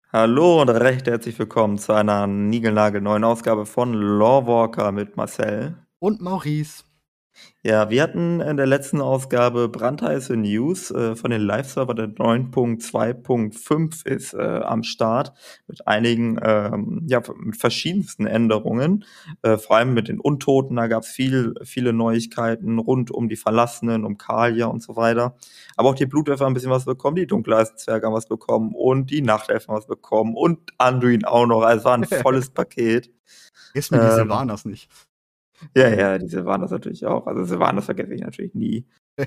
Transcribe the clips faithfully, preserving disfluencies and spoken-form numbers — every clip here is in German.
Hallo und recht herzlich willkommen zu einer niegelnagelneuen Ausgabe von Lorewalker mit Marcel. Und Maurice. Ja, wir hatten in der letzten Ausgabe brandheiße News äh, von den Live-Server. Der neun Punkt zwei Punkt fünf ist äh, am Start mit einigen, ähm, ja, mit verschiedensten Änderungen. Äh, vor allem mit den Untoten, da gab es viel, viele Neuigkeiten rund um die Verlassenen, um Kalia und so weiter. Aber auch die Blutwerfer haben ein bisschen was bekommen, die Dunkeleisenzwerge haben was bekommen und die Nachtelfen haben was bekommen und Anduin auch noch. Also es war ein volles Paket. Vergiss mir die Ähm, Sylvanas nicht. ja, ja, diese waren das natürlich auch. Also Sylvanas vergesse ich natürlich nie.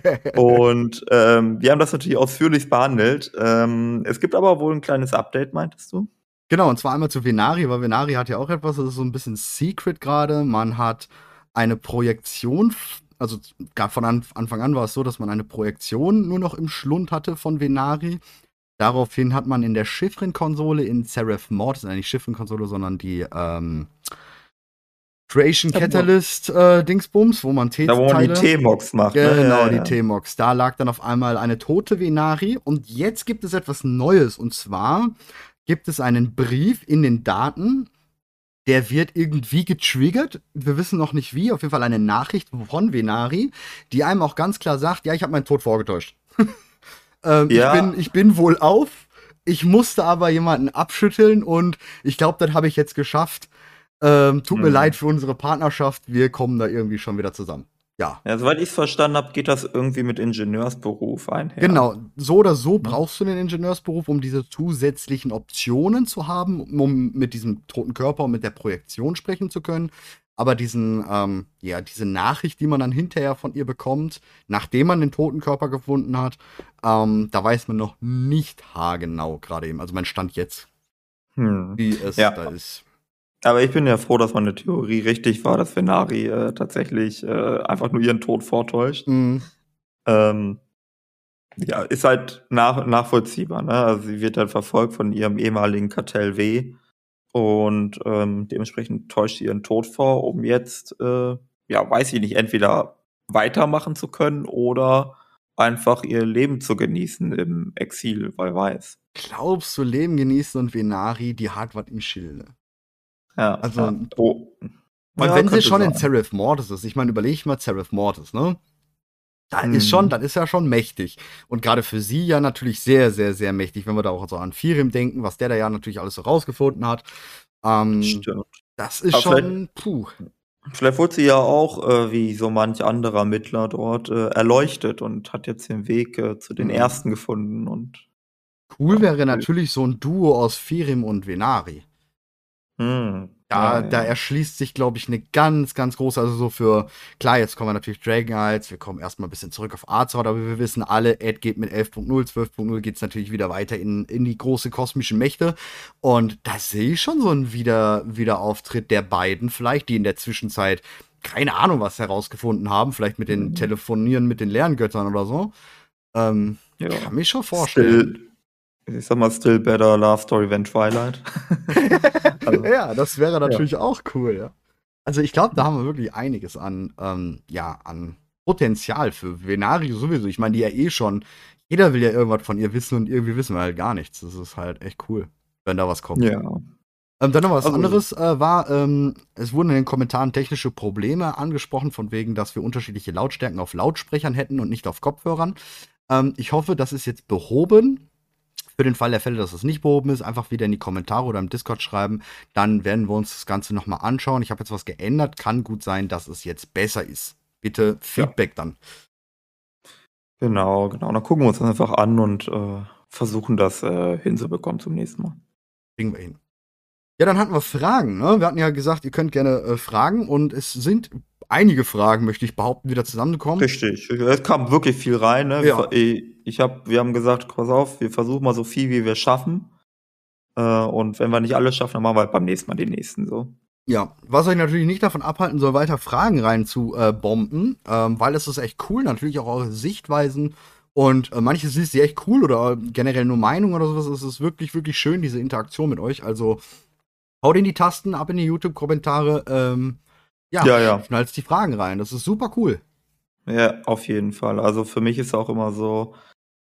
Und ähm, wir haben das natürlich ausführlich behandelt. Ähm, es gibt aber wohl ein kleines Update, meintest du? Genau, und zwar einmal zu Venari, weil Venari hat ja auch etwas, das ist so ein bisschen Secret gerade. Man hat eine Projektion, also gar von Anfang an war es so, dass man eine Projektion nur noch im Schlund hatte von Venari. Daraufhin hat man in der Chiffrenkonsole in Seraph Mortis, nicht Chiffrenkonsole, sondern die ähm, Creation Catalyst äh, Dingsbums, wo man Da, wo man die T-Teile. T-Mox macht, ne? Genau, Ja, die ja. T-Mox. Da lag dann auf einmal eine tote Venari. Und jetzt gibt es etwas Neues. Und zwar gibt es einen Brief in den Daten, der wird irgendwie getriggert. Wir wissen noch nicht wie. Auf jeden Fall eine Nachricht von Venari, die einem auch ganz klar sagt, ja, ich habe meinen Tod vorgetäuscht. ähm, Ja. ich, bin, ich bin wohl auf. Ich musste aber jemanden abschütteln. Und ich glaube, das habe ich jetzt geschafft. Ähm, tut mir Hm. leid für unsere Partnerschaft. Wir kommen da irgendwie schon wieder zusammen. Ja. Ja, soweit ich es verstanden habe, geht das irgendwie mit Ingenieursberuf einher. Genau, so oder so Mhm. brauchst du den Ingenieursberuf, um diese zusätzlichen Optionen zu haben, um mit diesem toten Körper und mit der Projektion sprechen zu können. Aber diesen, ähm, ja, diese Nachricht, die man dann hinterher von ihr bekommt, nachdem man den toten Körper gefunden hat, ähm, da weiß man noch nicht haargenau gerade eben. Also mein Stand jetzt, Hm. wie es Ja. da ist. Aber ich bin ja froh, dass meine Theorie richtig war, dass Venari äh, tatsächlich äh, einfach nur ihren Tod vortäuscht. Mhm. Ähm, ja, ist halt nach, nachvollziehbar, ne? Also sie wird dann verfolgt von ihrem ehemaligen Kartell W. Und ähm, dementsprechend täuscht sie ihren Tod vor, um jetzt, äh, ja, weiß ich nicht, entweder weitermachen zu können oder einfach ihr Leben zu genießen im Exil, wer weiß. Glaubst du, Leben genießen und Venari, die hat was im Schilde? Ja, Also, ja. Oh. und Ja, wenn sie könnte schon in sein. Seraph Mortis ist, ich meine, überleg mal Seraph Mortis, ne? Da ist schon, Mhm. das ist ja schon mächtig. Und gerade für sie ja natürlich sehr, sehr, sehr mächtig, wenn wir da auch so an Firim denken, was der da ja natürlich alles so rausgefunden hat. Ähm, Stimmt. das ist Aber vielleicht, schon, puh. vielleicht wurde sie ja auch, äh, wie so manch anderer Mittler dort, äh, erleuchtet und hat jetzt den Weg äh, zu den Mhm. Ersten gefunden. Und Cool ja, wäre natürlich so ein Duo aus Firim und Venari. hm. Da, Ja, da ja. erschließt sich, glaube ich, eine ganz, ganz große, also so für, klar, jetzt kommen wir natürlich Dragon Knights, wir kommen erstmal ein bisschen zurück auf Azeroth, aber wir wissen alle, Ed geht mit elf Punkt null, zwölf Punkt null geht es natürlich wieder weiter in, in die große kosmischen Mächte. Und da sehe ich schon so einen Wieder, Wiederauftritt der beiden, vielleicht, die in der Zwischenzeit keine Ahnung was herausgefunden haben, vielleicht mit den Mhm. Telefonieren mit den Lerngöttern oder so. Ähm, Ja. kann mich schon vorstellen. Still, ich sag mal, still better Love Story than Twilight. Also, Ja, das wäre ja. natürlich auch cool, ja. Also ich glaube, da haben wir wirklich einiges an, ähm, ja, an Potenzial für Venari sowieso. Ich meine, die ja eh schon, jeder will ja irgendwas von ihr wissen und irgendwie wissen wir halt gar nichts. Das ist halt echt cool, wenn da was kommt. Ja. Ähm, dann noch was Also, anderes äh, war, ähm, es wurden in den Kommentaren technische Probleme angesprochen, von wegen, dass wir unterschiedliche Lautstärken auf Lautsprechern hätten und nicht auf Kopfhörern. Ähm, ich hoffe, das ist jetzt behoben. Für den Fall der Fälle, dass es nicht behoben ist, einfach wieder in die Kommentare oder im Discord schreiben. Dann werden wir uns das Ganze nochmal anschauen. Ich habe jetzt was geändert. Kann gut sein, dass es jetzt besser ist. Bitte Feedback dann. genau, genau. Dann gucken wir uns das einfach an und äh, versuchen das äh, hinzubekommen zum nächsten Mal. Kriegen wir hin. Ja, dann hatten wir Fragen. Ne? Wir hatten ja gesagt, ihr könnt gerne äh, fragen. Und es sind einige Fragen, möchte ich behaupten, wieder zusammengekommen. Richtig. Es kam wirklich viel rein. Ne? Ja. Ich, ich hab, wir haben gesagt, pass auf, wir versuchen mal so viel, wie wir schaffen. Äh, und wenn wir nicht alles schaffen, dann machen wir halt beim nächsten Mal den nächsten so. Ja, was euch natürlich nicht davon abhalten soll, weiter Fragen rein zu äh, bomben, ähm, weil es ist echt cool, natürlich auch eure Sichtweisen und äh, manches ist echt cool oder generell nur Meinung oder sowas. Es ist wirklich, wirklich schön, diese Interaktion mit euch. Also haut in die Tasten, ab in die YouTube-Kommentare, ähm, ja, Ja, ja. schnallt die Fragen rein. Das ist super cool. Ja, auf jeden Fall. Also für mich ist auch immer so,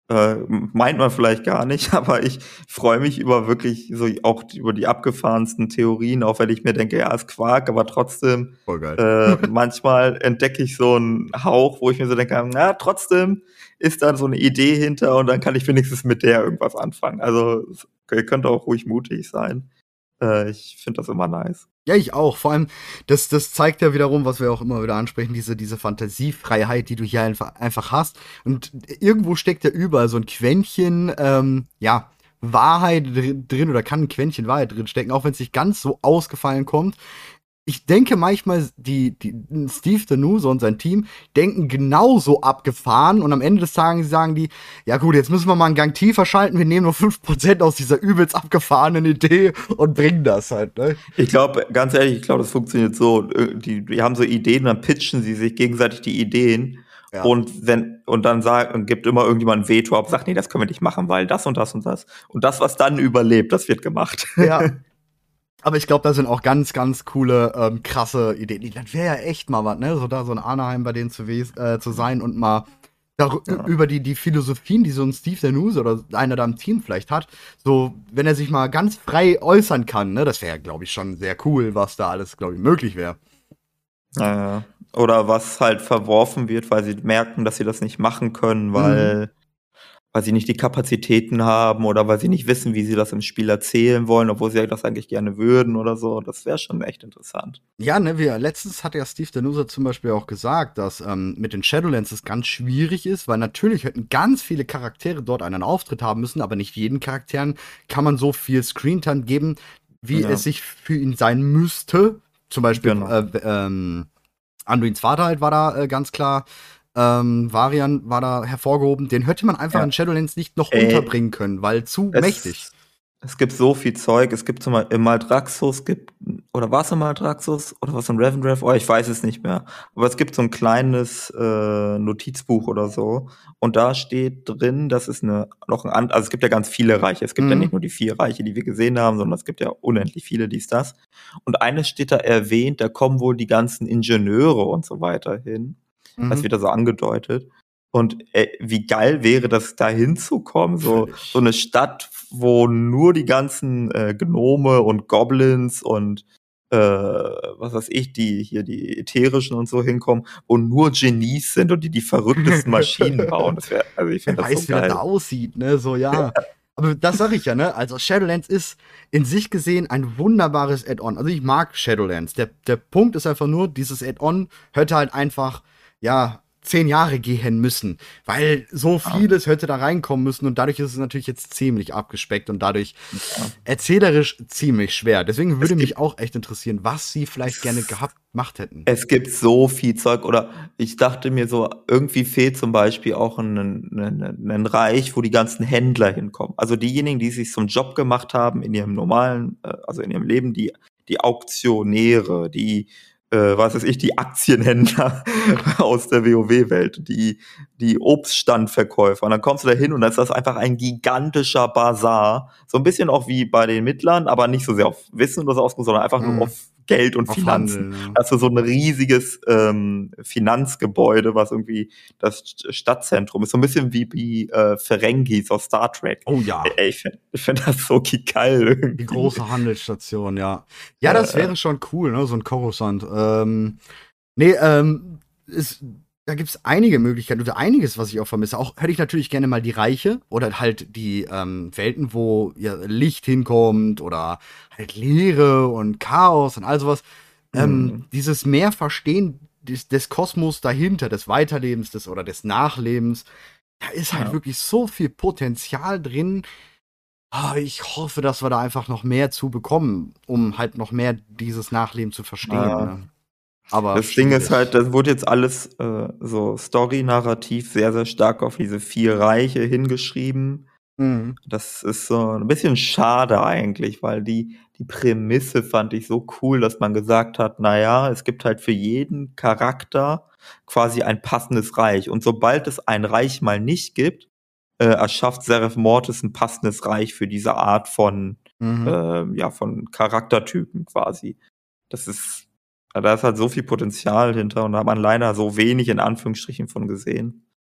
Äh, meint man vielleicht gar nicht, aber ich freue mich über wirklich so auch über die abgefahrensten Theorien, auch wenn ich mir denke, ja, ist Quark, aber trotzdem, Voll geil. äh, manchmal entdecke ich so einen Hauch, wo ich mir so denke, na, trotzdem ist da so eine Idee hinter und dann kann ich wenigstens mit der irgendwas anfangen. Also, ihr könnt auch ruhig mutig sein. Äh, ich finde das immer nice. Ja, ich auch. Vor allem, das, das zeigt ja wiederum, was wir auch immer wieder ansprechen, diese, diese Fantasiefreiheit, die du hier einfach, einfach hast. Und irgendwo steckt ja überall so ein Quäntchen, ähm, ja, Wahrheit dr- drin oder kann ein Quäntchen Wahrheit drin stecken, auch wenn es nicht ganz so ausgefallen kommt. Ich denke manchmal, die, die Steve Danuse und sein Team denken genauso abgefahren und am Ende des Tages sagen die, ja gut, jetzt müssen wir mal einen Gang tiefer schalten, wir nehmen nur fünf Prozent aus dieser übelst abgefahrenen Idee und bringen das halt, ne? Ich glaube, ganz ehrlich, ich glaube, das funktioniert so. äh, Die, die haben so Ideen, dann pitchen sie sich gegenseitig die Ideen. Ja. Und wenn, und dann sagt, und gibt immer irgendjemand ein Veto ab, sagt, nee, das können wir nicht machen, weil das und das und das. Und das, was dann überlebt, das wird gemacht. Ja. Aber ich glaube, da sind auch ganz, ganz coole, ähm, krasse Ideen. Das wäre ja echt mal was, ne? So da so ein Anaheim bei denen zu, wes- äh, zu sein und mal dar- Ja. über die, die Philosophien, die so ein Steve Danuse oder einer da im Team vielleicht hat, so, wenn er sich mal ganz frei äußern kann, ne? Das wäre, glaube ich, schon sehr cool, was da alles, glaube ich, möglich wäre. Äh, oder was halt verworfen wird, weil sie merken, dass sie das nicht machen können, weil, weil sie nicht die Kapazitäten haben oder weil sie nicht wissen, wie sie das im Spiel erzählen wollen, obwohl sie das eigentlich gerne würden oder so. Das wäre schon echt interessant. Ja, ne, wir, letztens hat ja Steve Danuse zum Beispiel auch gesagt, dass ähm, mit den Shadowlands es ganz schwierig ist, weil natürlich hätten ganz viele Charaktere dort einen Auftritt haben müssen, aber nicht jeden Charakteren kann man so viel Screentime geben, wie Ja. es sich für ihn sein müsste. Zum Beispiel Genau. äh, ähm, Anduins Vater halt war da äh, ganz klar. Ähm, Varian war da hervorgehoben. Den hätte man einfach Ja. in Shadowlands nicht noch Ey, unterbringen können, weil zu mächtig. Es, es gibt so viel Zeug. Es gibt zum Beispiel im Maldraxxus, gibt, oder war es im Maldraxxus? Oder was im Revendreth? Oh, ich weiß es nicht mehr. Aber es gibt so ein kleines äh, Notizbuch oder so. Und da steht drin, das ist eine, noch ein, an- also es gibt ja ganz viele Reiche. Es gibt ja Mhm. nicht nur die vier Reiche, die wir gesehen haben, sondern es gibt ja unendlich viele, dies, das. Und eines steht da erwähnt, da kommen wohl die ganzen Ingenieure und so weiter hin. Das Mhm. wird da so angedeutet. Und äh, wie geil wäre das, da hinzukommen? So, Völlig. so eine Stadt, wo nur die ganzen äh, Gnome und Goblins und äh, was weiß ich, die hier die ätherischen und so hinkommen, wo nur Genies sind und die die verrücktesten Maschinen bauen. Das wäre, also ich Wer finde das so weiß, wie das da geil. aussieht, ne? So, ja. Aber das sag ich ja, ne? Also Shadowlands ist in sich gesehen ein wunderbares Add-on. Also ich mag Shadowlands. Der, der Punkt ist einfach nur, dieses Add-on hätte halt einfach, ja, zehn Jahre gehen müssen. Weil so vieles hätte da reinkommen müssen und dadurch ist es natürlich jetzt ziemlich abgespeckt und dadurch Ja. erzählerisch ziemlich schwer. Deswegen würde Es mich gibt- auch echt interessieren, was sie vielleicht gerne gehabt gemacht hätten. Es gibt so viel Zeug, oder ich dachte mir so, irgendwie fehlt zum Beispiel auch ein, ein, ein Reich, wo die ganzen Händler hinkommen. Also diejenigen, die sich zum Job gemacht haben in ihrem normalen, äh, also in ihrem Leben, die, die Auktionäre, die, äh, was weiß ich, die Aktienhändler aus der WoW-Welt, die, die Obststandverkäufer. Und dann kommst du da hin und dann ist das einfach ein gigantischer Bazar. So ein bisschen auch wie bei den Mittlern, aber nicht so sehr auf Wissen oder so ausgegangen, sondern einfach Mhm. nur auf Geld und Auf Finanzen. Handel, ne? Also so ein riesiges ähm, Finanzgebäude, was irgendwie das St- Stadtzentrum ist. So ein bisschen wie, wie äh, Ferengis aus Star Trek. Oh ja. Ey, ich finde ich find das so geil irgendwie. Die große Handelsstation, ja. Ja, das Äh, wäre schon cool, ne? So ein Coruscant. Ähm, nee, ähm, ist, da gibt's einige Möglichkeiten oder einiges, was ich auch vermisse. Auch hätte ich natürlich gerne mal die Reiche oder halt die ähm, Welten, wo ja, Licht hinkommt oder halt Leere und Chaos und all sowas. Ähm, Mhm. dieses mehr Verstehen des, des Kosmos dahinter, des Weiterlebens des, oder des Nachlebens, da ist halt Ja. wirklich so viel Potenzial drin. Ah, ich hoffe, dass wir da einfach noch mehr zu bekommen, um halt noch mehr dieses Nachleben zu verstehen. Ja. Ne? Aber Das Ding ist schwierig. halt, das wurde jetzt alles äh, so Story-narrativ sehr, sehr stark auf diese vier Reiche hingeschrieben. Mhm. Das ist so ein bisschen schade eigentlich, weil die, die Prämisse fand ich so cool, dass man gesagt hat, na ja, es gibt halt für jeden Charakter quasi ein passendes Reich. Und sobald es ein Reich mal nicht gibt, äh, erschafft Seraph Mortis ein passendes Reich für diese Art von, Mhm. ähm, ja, von Charaktertypen quasi. Das ist, da ist halt so viel Potenzial hinter und da hat man leider so wenig in Anführungsstrichen von gesehen.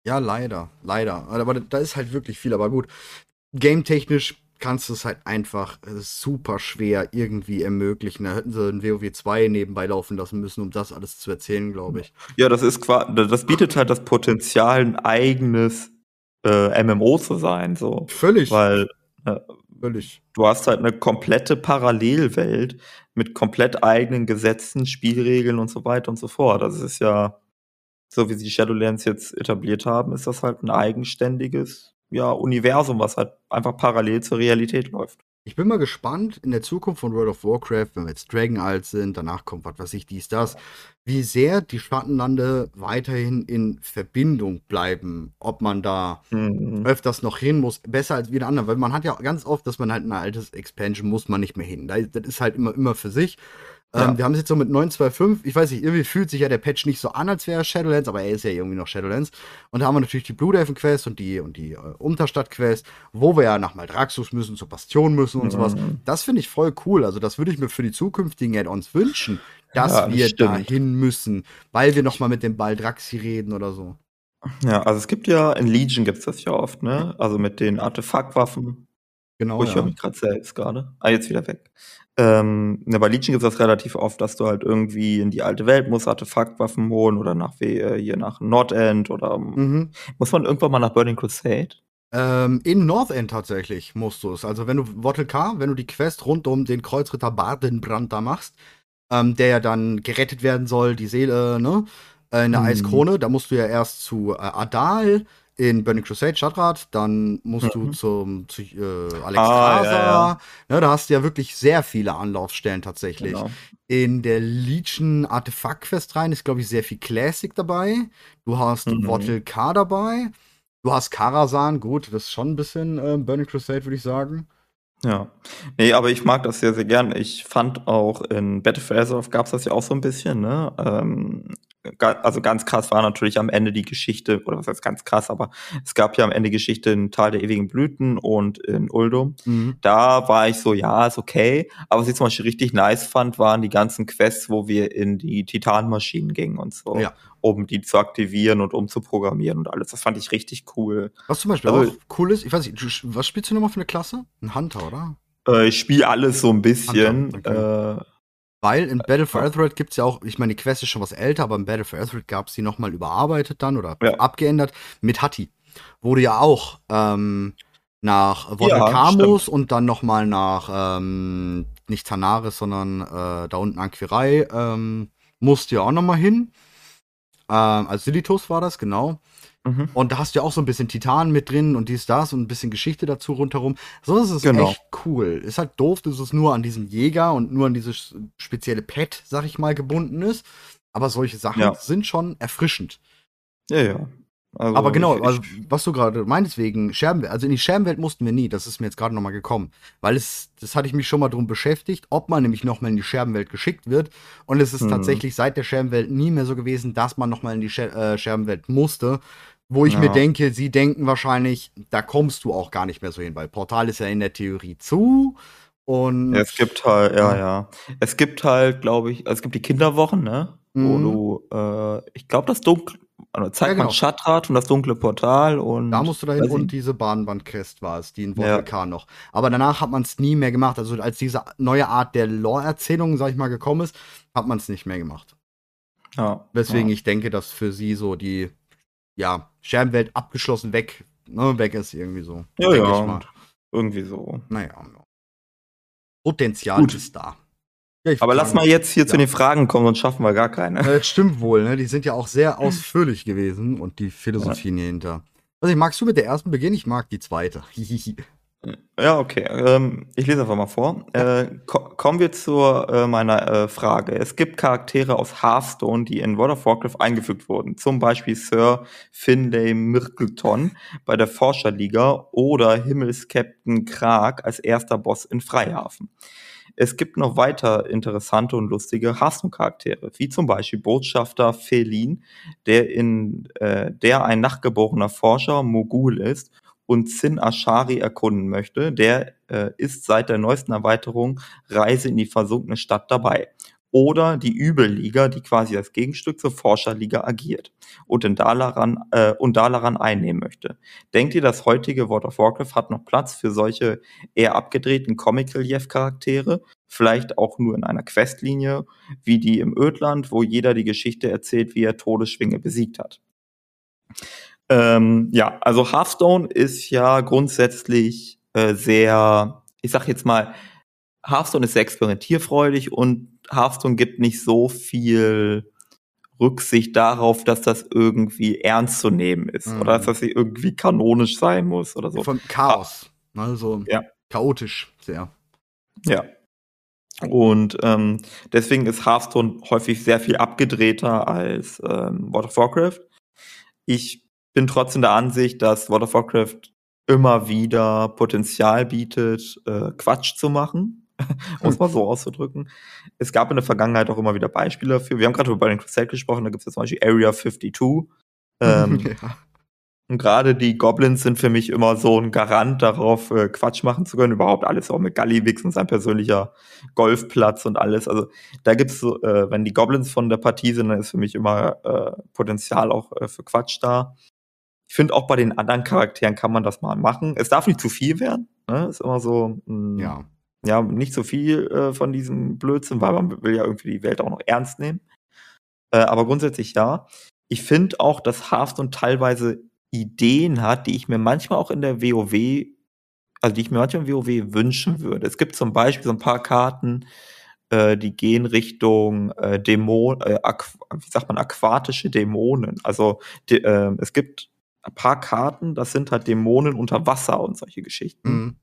Ja, leider, leider. Aber da ist halt wirklich viel. Aber gut, game-technisch kannst du es halt einfach äh, super schwer irgendwie ermöglichen. Da hätten sie ein WoW zwei nebenbei laufen lassen müssen, um das alles zu erzählen, glaube ich. Ja, das ist qua das bietet halt das Potenzial, ein eigenes äh, M M O zu sein, so. Völlig, Weil äh, völlig. du hast halt eine komplette Parallelwelt mit komplett eigenen Gesetzen, Spielregeln und so weiter und so fort. Das ist ja, so wie sie Shadowlands jetzt etabliert haben, ist das halt ein eigenständiges, ja, Universum, was halt einfach parallel zur Realität läuft. Ich bin mal gespannt in der Zukunft von World of Warcraft, wenn wir jetzt Dragon alt sind, danach kommt was weiß ich, dies, das, wie sehr die Schattenlande weiterhin in Verbindung bleiben, ob man da Mhm. öfters noch hin muss, besser als wieder andere, weil man hat ja ganz oft, dass man halt ein altes Expansion muss man nicht mehr hin. Das ist halt immer, immer für sich. Ähm, Ja. wir haben es jetzt so mit neun Punkt zwei Punkt fünf, ich weiß nicht, irgendwie fühlt sich ja der Patch nicht so an, als wäre er Shadowlands, aber er ist ja irgendwie noch Shadowlands. Und da haben wir natürlich die Bluthelfen Quest und die, und die äh, Unterstadt Quest, wo wir ja nach Maldraxxus müssen, zur Bastion müssen und sowas. Mhm. Das finde ich voll cool. Also, das würde ich mir für die zukünftigen Add-ons wünschen, dass Ja, das wir stimmt. dahin müssen, weil wir nochmal mit dem Baldraxi reden oder so. Ja, also es gibt ja, in Legion gibt's das ja oft, ne? Also mit den Artefaktwaffen. Oh, Genau, ich höre ja. mich gerade selbst gerade. Ah, jetzt wieder weg. Ähm, ne, bei Legion gibt's das relativ oft, dass du halt irgendwie in die alte Welt musst, Artefaktwaffen holen oder nach We äh, hier nach Nordend oder ähm, Mhm. muss man irgendwann mal nach Burning Crusade? Ähm, in Northend tatsächlich musst du es. Also wenn du Wortel K, wenn du die Quest rund um den Kreuzritter Bardenbrand da machst, ähm, der ja dann gerettet werden soll, die Seele, ne, äh, in der Mhm. Eiskrone, da musst du ja erst zu äh, Adal in Burning Crusade, Stadtrat, dann musst du Mhm. zum zu äh, Ah, ja, ja, Alexstrasza, ne, da hast du ja wirklich sehr viele Anlaufstellen tatsächlich. genau. In der Legion Artefakt Quest rein ist, glaube ich, sehr viel Classic dabei. Du hast Mhm. Wortel K dabei. Du hast Karasan, gut, das ist schon ein bisschen äh, Burning Crusade, würde ich sagen. Ja. Nee, aber ich mag das sehr, sehr gern. Ich fand auch in Battle for Azeroth gab's das ja auch so ein bisschen, ne? Ähm, ga also ganz krass war natürlich am Ende die Geschichte, oder was heißt ganz krass, aber es gab ja am Ende Geschichte in Tal der ewigen Blüten und in Uldum. Mhm. Da war ich so, ja, ist okay. Aber was ich zum Beispiel richtig nice fand, waren die ganzen Quests, wo wir in die Titanmaschinen gingen und so, Ja. um die zu aktivieren und umzuprogrammieren und alles. Das fand ich richtig cool. Was zum Beispiel Also auch cool ist, ich weiß nicht, du, was spielst du nochmal für eine Klasse? Ein Hunter, oder? Äh, ich spiele alles so ein Hunter, bisschen. okay. Äh, Weil in Battle for ja. Azeroth gibt es ja auch, ich meine, die Quest ist schon was älter, aber in Battle for Azeroth gab es die nochmal überarbeitet dann oder Ja. abgeändert mit Hatti. Wo du ja auch ähm, nach Wortel Ja, Kamus stimmt. und dann nochmal nach, ähm, nicht Tanaris, sondern äh, da unten Anquirei, ähm, musst du ja auch nochmal hin. Ähm, als Silitos war das, genau. Mhm. Und da hast du ja auch so ein bisschen Titan mit drin und dies, das und ein bisschen Geschichte dazu rundherum. So ist es Genau. echt cool. Ist halt doof, dass es nur an diesen Jäger und nur an dieses spezielle Pet, sag ich mal, gebunden ist. Aber solche Sachen Ja. sind schon erfrischend. Ja, ja. Aber Also ich, genau, ich also was du gerade meinst, wegen Scherbenwelt, also in die Scherbenwelt mussten wir nie, das ist mir jetzt gerade nochmal gekommen. Weil es, das hatte ich mich schon mal drum beschäftigt, ob man nämlich nochmal in die Scherbenwelt geschickt wird. Und es ist hm, tatsächlich seit der Scherbenwelt nie mehr so gewesen, dass man nochmal in die Scher äh, Scherbenwelt musste. Wo ich mir ja. denke, sie denken wahrscheinlich, da kommst du auch gar nicht mehr so hin, weil Portal ist ja in der Theorie zu. Ja, Und es gibt halt, ja, ja, ja. Es gibt halt, glaube ich, also es gibt die Kinderwochen, ne? Wo mhm. du, äh, ich glaube, das dunkle, also Ja, zeigt man genau. Schattrat und das dunkle Portal Da und musst du dahin weiß ich. und diese Bahnband-Quest war es, die in Ja, Wortel K noch. Aber danach hat man es nie mehr gemacht. Also als diese neue Art der Lore-Erzählung, sag ich mal, gekommen ist, hat man es nicht mehr gemacht. ja, Weswegen ja. ich denke, dass für sie so die, ja, Scherbenwelt abgeschlossen weg, ne, weg ist irgendwie so. Ja, Denke ja, ich mal. und irgendwie so. Naja, Potenzial Gut. ist da. Ja, ich Aber würde lass sagen, mal jetzt hier zu ja. den Fragen kommen, sonst schaffen wir gar keine. Äh, stimmt wohl, ne? Die sind ja auch sehr ausführlich gewesen und die Ja. Philosophien hier hinter. Also, magst du mit der ersten beginnen? Ich mag die zweite. Ja, okay. Ähm, ich lese einfach mal vor. Ja. Äh, ko kommen wir zu äh, meiner äh, Frage. Es gibt Charaktere aus Hearthstone, die in World of Warcraft eingefügt wurden. Zum Beispiel Sir Finlay Myrkleton bei der Forscherliga oder Himmelskapitän Krag als erster Boss in Freihafen. Es gibt noch weiter interessante und lustige Hearthstone-Charaktere, wie zum Beispiel Botschafter Felin, der in äh, der ein nachgeborener Forscher Mogul ist und Sin Ashari erkunden möchte. Der äh, ist seit der neuesten Erweiterung Reise in die versunkene Stadt dabei. oder die Übelliga, die quasi als Gegenstück zur Forscherliga agiert und in Dalaran, äh, und Dalaran einnehmen möchte. Denkt ihr, das heutige World of Warcraft hat noch Platz für solche eher abgedrehten Comic-Relief-Charaktere? Vielleicht auch nur in einer Questlinie, wie die im Ödland, wo jeder die Geschichte erzählt, wie er Todesschwinge besiegt hat. Ähm, ja, also Hearthstone ist ja grundsätzlich äh, sehr, ich sag jetzt mal, Hearthstone ist sehr experimentierfreudig und Hearthstone gibt nicht so viel Rücksicht darauf, dass das irgendwie ernst zu nehmen ist Mhm. oder dass das irgendwie kanonisch sein muss oder so. Von Chaos. Ne, so Ja. chaotisch sehr. Ja. Und ähm, deswegen ist Hearthstone häufig sehr viel abgedrehter als ähm, World of Warcraft. Ich bin trotzdem der Ansicht, dass World of Warcraft immer wieder Potenzial bietet, äh, Quatsch zu machen, um es mal so auszudrücken. Es gab in der Vergangenheit auch immer wieder Beispiele dafür. Wir haben gerade über Burning Crusade gesprochen, da gibt es ja zum Beispiel Area zweiundfünfzig. Ähm, Ja. Und gerade die Goblins sind für mich immer so ein Garant darauf, äh, Quatsch machen zu können. Überhaupt alles, auch mit Gallywix und sein persönlicher Golfplatz und alles. Also da gibt's so, äh, wenn die Goblins von der Partie sind, dann ist für mich immer äh, Potenzial auch äh, für Quatsch da. Ich finde, auch bei den anderen Charakteren kann man das mal machen. Es darf nicht zu viel werden. Ne? Ist immer so, mh, Ja. ja, nicht so viel äh, von diesem Blödsinn, weil man will ja irgendwie die Welt auch noch ernst nehmen. Äh, aber grundsätzlich ja. Ich finde auch, dass Hearthstone teilweise Ideen hat, die ich mir manchmal auch in der WoW, also die ich mir manchmal in WoW wünschen würde. Es gibt zum Beispiel so ein paar Karten, äh, die gehen Richtung äh, Dämon, äh, aqu- wie sagt man, aquatische Dämonen. Also de, äh, es gibt ein paar Karten, das sind halt Dämonen unter Wasser und solche Geschichten. Mhm.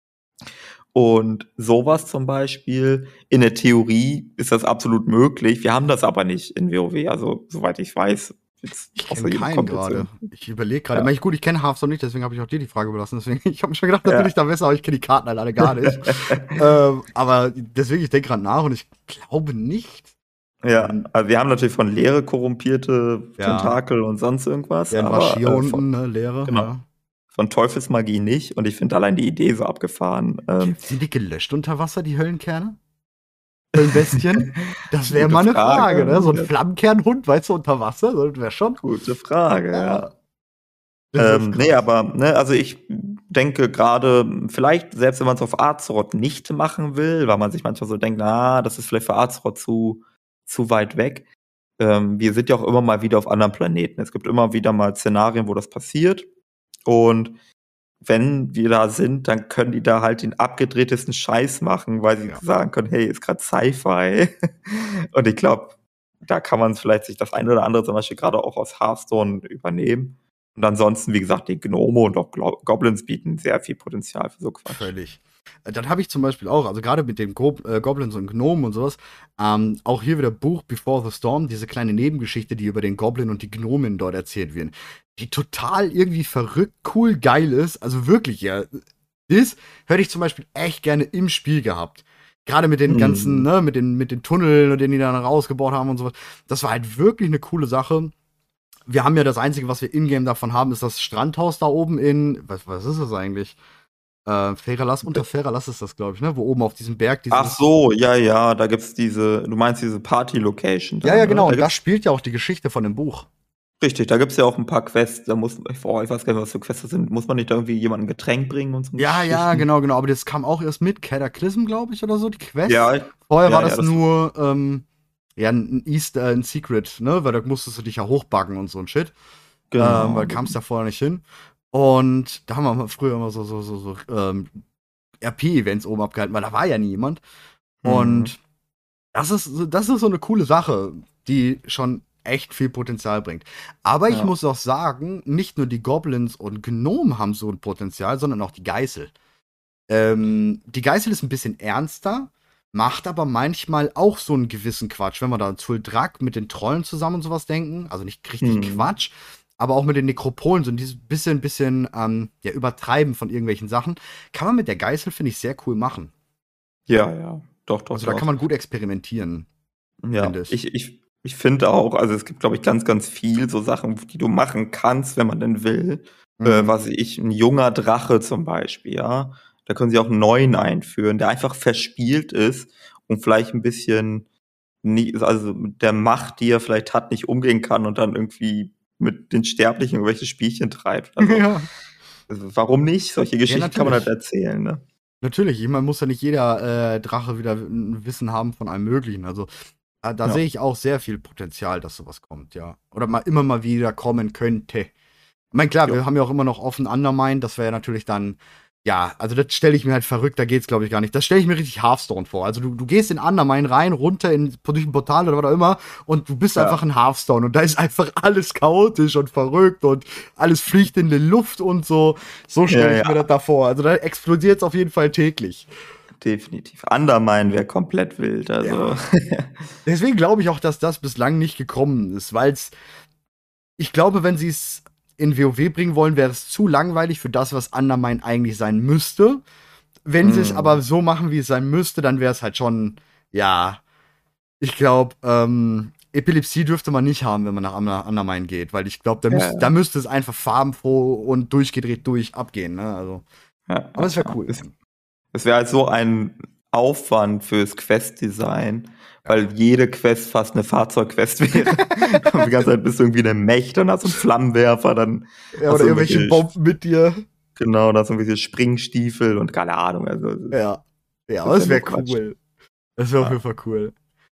Und sowas zum Beispiel, in der Theorie ist das absolut möglich. Wir haben das aber nicht in WoW, also soweit ich weiß. Jetzt, Ich außer kenne jemand keinen kommt jetzt gerade. irgendwie. Ich überlege gerade. Ja. Ich meine, gut, ich kenne Hearthstone nicht, deswegen habe ich auch dir die Frage überlassen. Deswegen, ich habe mir schon gedacht, das Ja. bin ich da besser, aber ich kenne die Karten halt alle gar nicht. ähm, aber deswegen, ich denke gerade nach und ich glaube nicht. Ja, also wir haben natürlich von Leere korrumpierte Ja. Tentakel und sonst irgendwas. Ja, ein aber Waschir äh, unten, von, ne, Leere. genau. Ja. von Teufelsmagie nicht. Und ich finde allein die Idee so abgefahren. Ähm, Sind die gelöscht unter Wasser, die Höllenkerne? Höllenbestien? Das wäre Gute mal eine Frage. Frage, ne? So ein Ja. Flammenkernhund, weißt du, unter Wasser, das wäre schon. Gute Frage, ja. Das ist Ähm, krass. nee, aber, ne, also ich denke gerade, vielleicht, selbst wenn man es auf Azeroth nicht machen will, weil man sich manchmal so denkt, na, das ist vielleicht für Azeroth zu, zu weit weg. Ähm, wir sind ja auch immer mal wieder auf anderen Planeten. Es gibt immer wieder mal Szenarien, wo das passiert. Und wenn wir da sind, dann können die da halt den abgedrehtesten Scheiß machen, weil sie Ja. sagen können, hey, ist gerade Sci-Fi. Und ich glaube, da kann man vielleicht sich das eine oder andere zum Beispiel gerade auch aus Hearthstone übernehmen. Und ansonsten, wie gesagt, die Gnome und auch Glo- Goblins bieten sehr viel Potenzial für so Quatsch. Völlig. Äh, Dann habe ich zum Beispiel auch, also gerade mit den Go äh, Goblins und Gnomen und sowas, ähm, auch hier wieder Buch Before the Storm, diese kleine Nebengeschichte, die über den Goblin und die Gnomen dort erzählt wird, die total irgendwie verrückt, cool, geil ist. Also wirklich, ja. Das hätte ich zum Beispiel echt gerne im Spiel gehabt. Gerade mit den Mhm. ganzen, ne, mit den, mit den Tunneln, den die dann rausgebaut haben und sowas. Das war halt wirklich eine coole Sache. Wir haben ja das Einzige, was wir in-game davon haben, ist das Strandhaus da oben in, was, was ist das eigentlich? Äh, Feralas, unter Feralas ist das, glaube ich, ne? Wo oben auf diesem Berg dieses. Ach so, ja, ja, da gibt's diese, du meinst diese Party-Location. Ja, ja, genau. Ne? Und Da da gibt's, spielt ja auch die Geschichte von dem Buch. richtig, da gibt's ja auch ein paar Quests, da muss, oh, ich weiß gar nicht, was für Quests das sind. Muss man nicht da irgendwie jemanden ein Getränk bringen und so? Ja, ja, Geschichten? genau, genau. Aber das kam auch erst mit Cataclysm, glaube ich, oder so, die Quest. Ja, ich- Vorher ja, war ja, das, das- nur, ähm, ja, ein Easter, ein Secret, ne? Weil da musstest du dich ja hochbacken und so ein Shit. genau. Ähm, weil kamst da vorher nicht hin. Und da haben wir mal früher immer so, so, so, so ähm, R P-Events oben abgehalten, weil da war ja niemand. Mhm. Und das ist, so- das ist so eine coole Sache, die schon echt viel Potenzial bringt. Aber ich Ja. muss auch sagen, nicht nur die Goblins und Gnomen haben so ein Potenzial, sondern auch die Geißel. Ähm, die Geißel ist ein bisschen ernster, macht aber manchmal auch so einen gewissen Quatsch, wenn wir da an Zuldrak mit den Trollen zusammen und sowas denken. Also nicht richtig Mhm. Quatsch, aber auch mit den Nekropolen, so dieses bisschen, bisschen ähm, ja, Übertreiben von irgendwelchen Sachen, kann man mit der Geißel, finde ich, sehr cool machen. Ja, ja, doch, doch. Also da doch. kann man gut experimentieren. Ja, finde ich. ich, ich, ich finde auch, also es gibt, glaube ich, ganz, ganz viel so Sachen, die du machen kannst, wenn man denn will. Äh, Mhm. was weiß ich, ein junger Drache zum Beispiel, ja. Da können sie auch einen neuen einführen, der einfach verspielt ist und vielleicht ein bisschen nie, also mit der Macht, die er vielleicht hat, nicht umgehen kann und dann irgendwie mit den Sterblichen irgendwelche Spielchen treibt. Also, Ja. also warum nicht? Solche Ja, Geschichten kann man halt natürlich. erzählen, ne? Natürlich, ich meine, muss ja nicht jeder äh, Drache wieder ein Wissen haben von allem Möglichen. Also, äh, da sehe Ja. ich auch sehr viel Potenzial, dass sowas kommt, ja. Oder mal immer mal wieder kommen könnte. Ich meine, klar, Ja. wir haben ja auch immer noch offen Undermine, das wäre ja natürlich dann, ja, also das stelle ich mir halt verrückt, da geht's glaube ich gar nicht. Das stelle ich mir richtig Hearthstone vor. Also du, du gehst in Undermine rein, runter in, durch ein Portal oder was auch immer und du bist Ja. einfach in Hearthstone und da ist einfach alles chaotisch und verrückt und alles fliegt in die Luft und so. So stelle Ja, ich mir ja. das da vor. Also da explodiert es auf jeden Fall täglich. Definitiv. Undermine wäre komplett wild. Also. Ja. Deswegen glaube ich auch, dass das bislang nicht gekommen ist, weil es, ich glaube, wenn sie es in WoW bringen wollen, wäre es zu langweilig für das, was Undermine eigentlich sein müsste. Wenn sie es aber Mm. so machen, wie es sein müsste, dann wäre es halt schon, ja, ich glaube, ähm, Epilepsie dürfte man nicht haben, wenn man nach Under- Undermine geht, weil ich glaube, da, Ja, müsst, da ja, müsste es einfach farbenfroh und durchgedreht durch abgehen, ne? Also, ja, aber ja, es wäre ja. cool. Es, es wäre halt so ein Aufwand fürs Quest-Design, Ja. weil jede Quest fast eine Fahrzeugquest wäre. Und die ganze Zeit bist du irgendwie eine Mech, dann hast du einen Flammenwerfer, dann Ja, hast oder du irgendwelche irgendwelche, Bomben mit dir. genau, dann hast du irgendwelche Springstiefel und keine Ahnung. Also, es ist, Ja. Ja, das aber ist ja es nur wäre Quatsch. cool. Das wäre auf jeden Ja. Fall cool.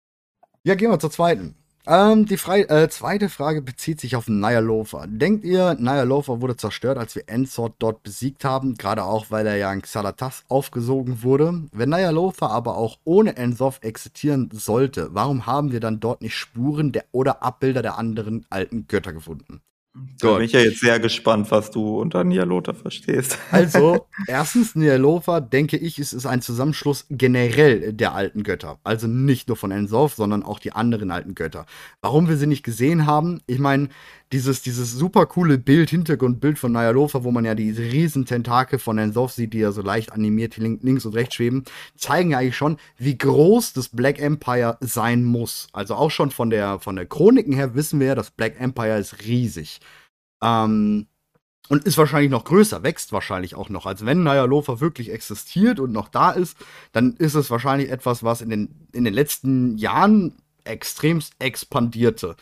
Ja, gehen wir zur zweiten. Ähm, die Frei äh, zweite Frage bezieht sich auf Nyalofa. Denkt ihr, Nyalofa wurde zerstört, als wir Ensort dort besiegt haben? Gerade auch, weil er ja in Xalatas aufgesogen wurde. Wenn Nyalofa aber auch ohne Ensoth existieren sollte, warum haben wir dann dort nicht Spuren der oder Abbilder der anderen alten Götter gefunden? Da bin Gut. ich ja jetzt sehr gespannt, was du unter Nialota verstehst. Also, erstens, Nyalofa, denke ich, es ist ein Zusammenschluss generell der alten Götter. Also nicht nur von Ensoth, sondern auch die anderen alten Götter. Warum wir sie nicht gesehen haben, ich meine, dieses, dieses super coole Bild, Hintergrundbild von Nyalofa, wo man ja diese riesen Tentakel von Ensoth sieht, die ja so leicht animiert link, links und rechts schweben, zeigen ja eigentlich schon, wie groß das Black Empire sein muss. Also auch schon von der, von der Chroniken her wissen wir ja, das Black Empire ist riesig. Ähm, und ist wahrscheinlich noch größer, wächst wahrscheinlich auch noch. Also wenn Nyalofa wirklich existiert und noch da ist, dann ist es wahrscheinlich etwas, was in den, in den letzten Jahren extremst expandierte.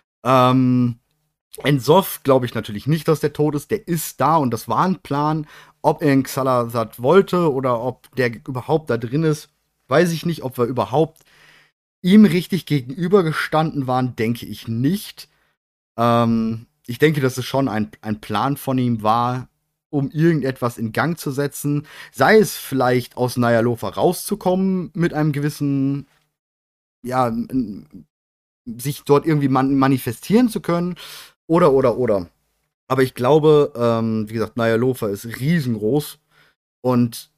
Ähm, Ensoth glaube ich natürlich nicht, dass der tot ist. Der ist da und das war ein Plan. Ob er in Xalazad wollte oder ob der überhaupt da drin ist, weiß ich nicht. Ob wir überhaupt ihm richtig gegenübergestanden waren, denke ich nicht. Ähm, ich denke, dass es schon ein, ein Plan von ihm war, um irgendetwas in Gang zu setzen. Sei es vielleicht aus Nyalofa rauszukommen mit einem gewissen, ja, n- sich dort irgendwie man manifestieren zu können. Oder, oder, oder. Aber ich glaube, ähm, wie gesagt, Nyalofa ist riesengroß und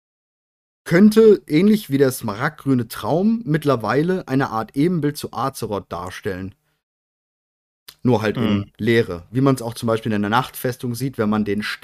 könnte, ähnlich wie der smaragdgrüne Traum, mittlerweile eine Art Ebenbild zu Azeroth darstellen. Nur halt Hm. in Leere. Wie man es auch zum Beispiel in der Nachtfestung sieht, wenn man den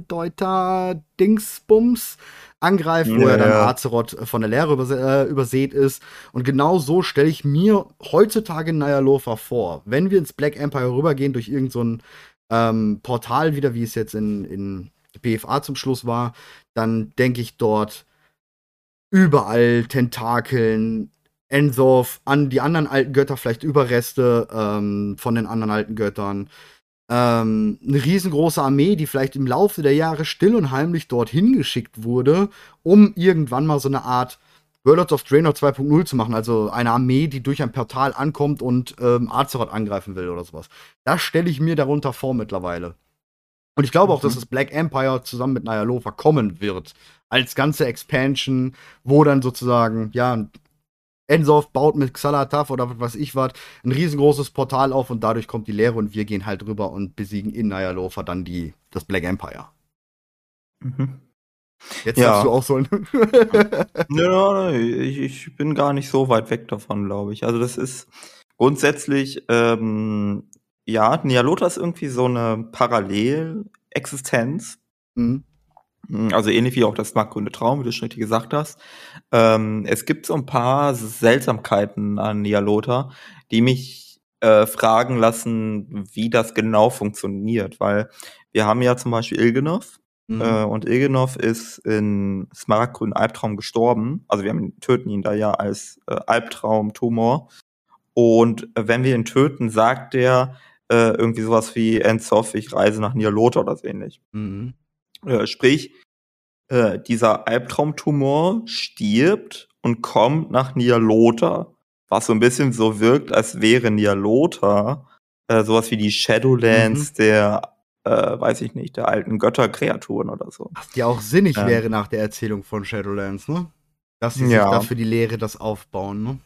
Sternendeuter-Dingsbums angreift, wo Ja, er dann ja. Azeroth von der Leere überse äh, übersät ist. Und genau so stelle ich mir heutzutage Nyalofa vor. Wenn wir ins Black Empire rübergehen durch irgend so ein ähm, Portal wieder, wie es jetzt in, in B F A zum Schluss war, dann denke ich dort überall Tentakeln, Ensoth, an die anderen alten Götter, vielleicht Überreste ähm, von den anderen alten Göttern. Ähm, eine riesengroße Armee, die vielleicht im Laufe der Jahre still und heimlich dorthin geschickt wurde, um irgendwann mal so eine Art Warlords of Draenor zwei Punkt null zu machen. Also eine Armee, die durch ein Portal ankommt und ähm, Azeroth angreifen will oder sowas. Das stelle ich mir darunter vor mittlerweile. Und ich glaube auch, dass das Mhm. Black Empire zusammen mit Nyalofa kommen wird. Als ganze Expansion, wo dann sozusagen, ja, Ensoth baut mit Xalatath oder was weiß ich was ein riesengroßes Portal auf und dadurch kommt die Leere und wir gehen halt rüber und besiegen in Nyalofa dann die, das Black Empire. Mhm. Jetzt darfst du Ja. auch so. Ja, ich, ich bin gar nicht so weit weg davon, glaube ich. Also das ist grundsätzlich, ähm, ja, Nialota ist irgendwie so eine Parallelexistenz. Mhm. Mm, Also ähnlich wie auch das smaragdgrüne Traum, wie du schon richtig gesagt hast. Ähm, es gibt so ein paar Seltsamkeiten an Nialota, die mich äh, fragen lassen, wie das genau funktioniert. Weil wir haben ja zum Beispiel Il'gynoth, Mhm. Äh, und Ilgenov ist in smaragdgrünen Albtraum gestorben. Also wir haben, töten ihn da ja als äh, Albtraum-Tumor. Und äh, wenn wir ihn töten, sagt er äh, irgendwie sowas wie Enzoff, ich reise nach Nyalotha oder so ähnlich. Mhm. Äh, sprich, äh, dieser Albtraumtumor stirbt und kommt nach Nyalotha. Was so ein bisschen so wirkt, als wäre Nyalotha äh, sowas wie die Shadowlands Mhm. der, äh, weiß ich nicht, der alten Götterkreaturen oder so. Was ja auch sinnig Ähm, wäre nach der Erzählung von Shadowlands, ne? Dass sie sich da ja, für die Lehre das aufbauen, ne?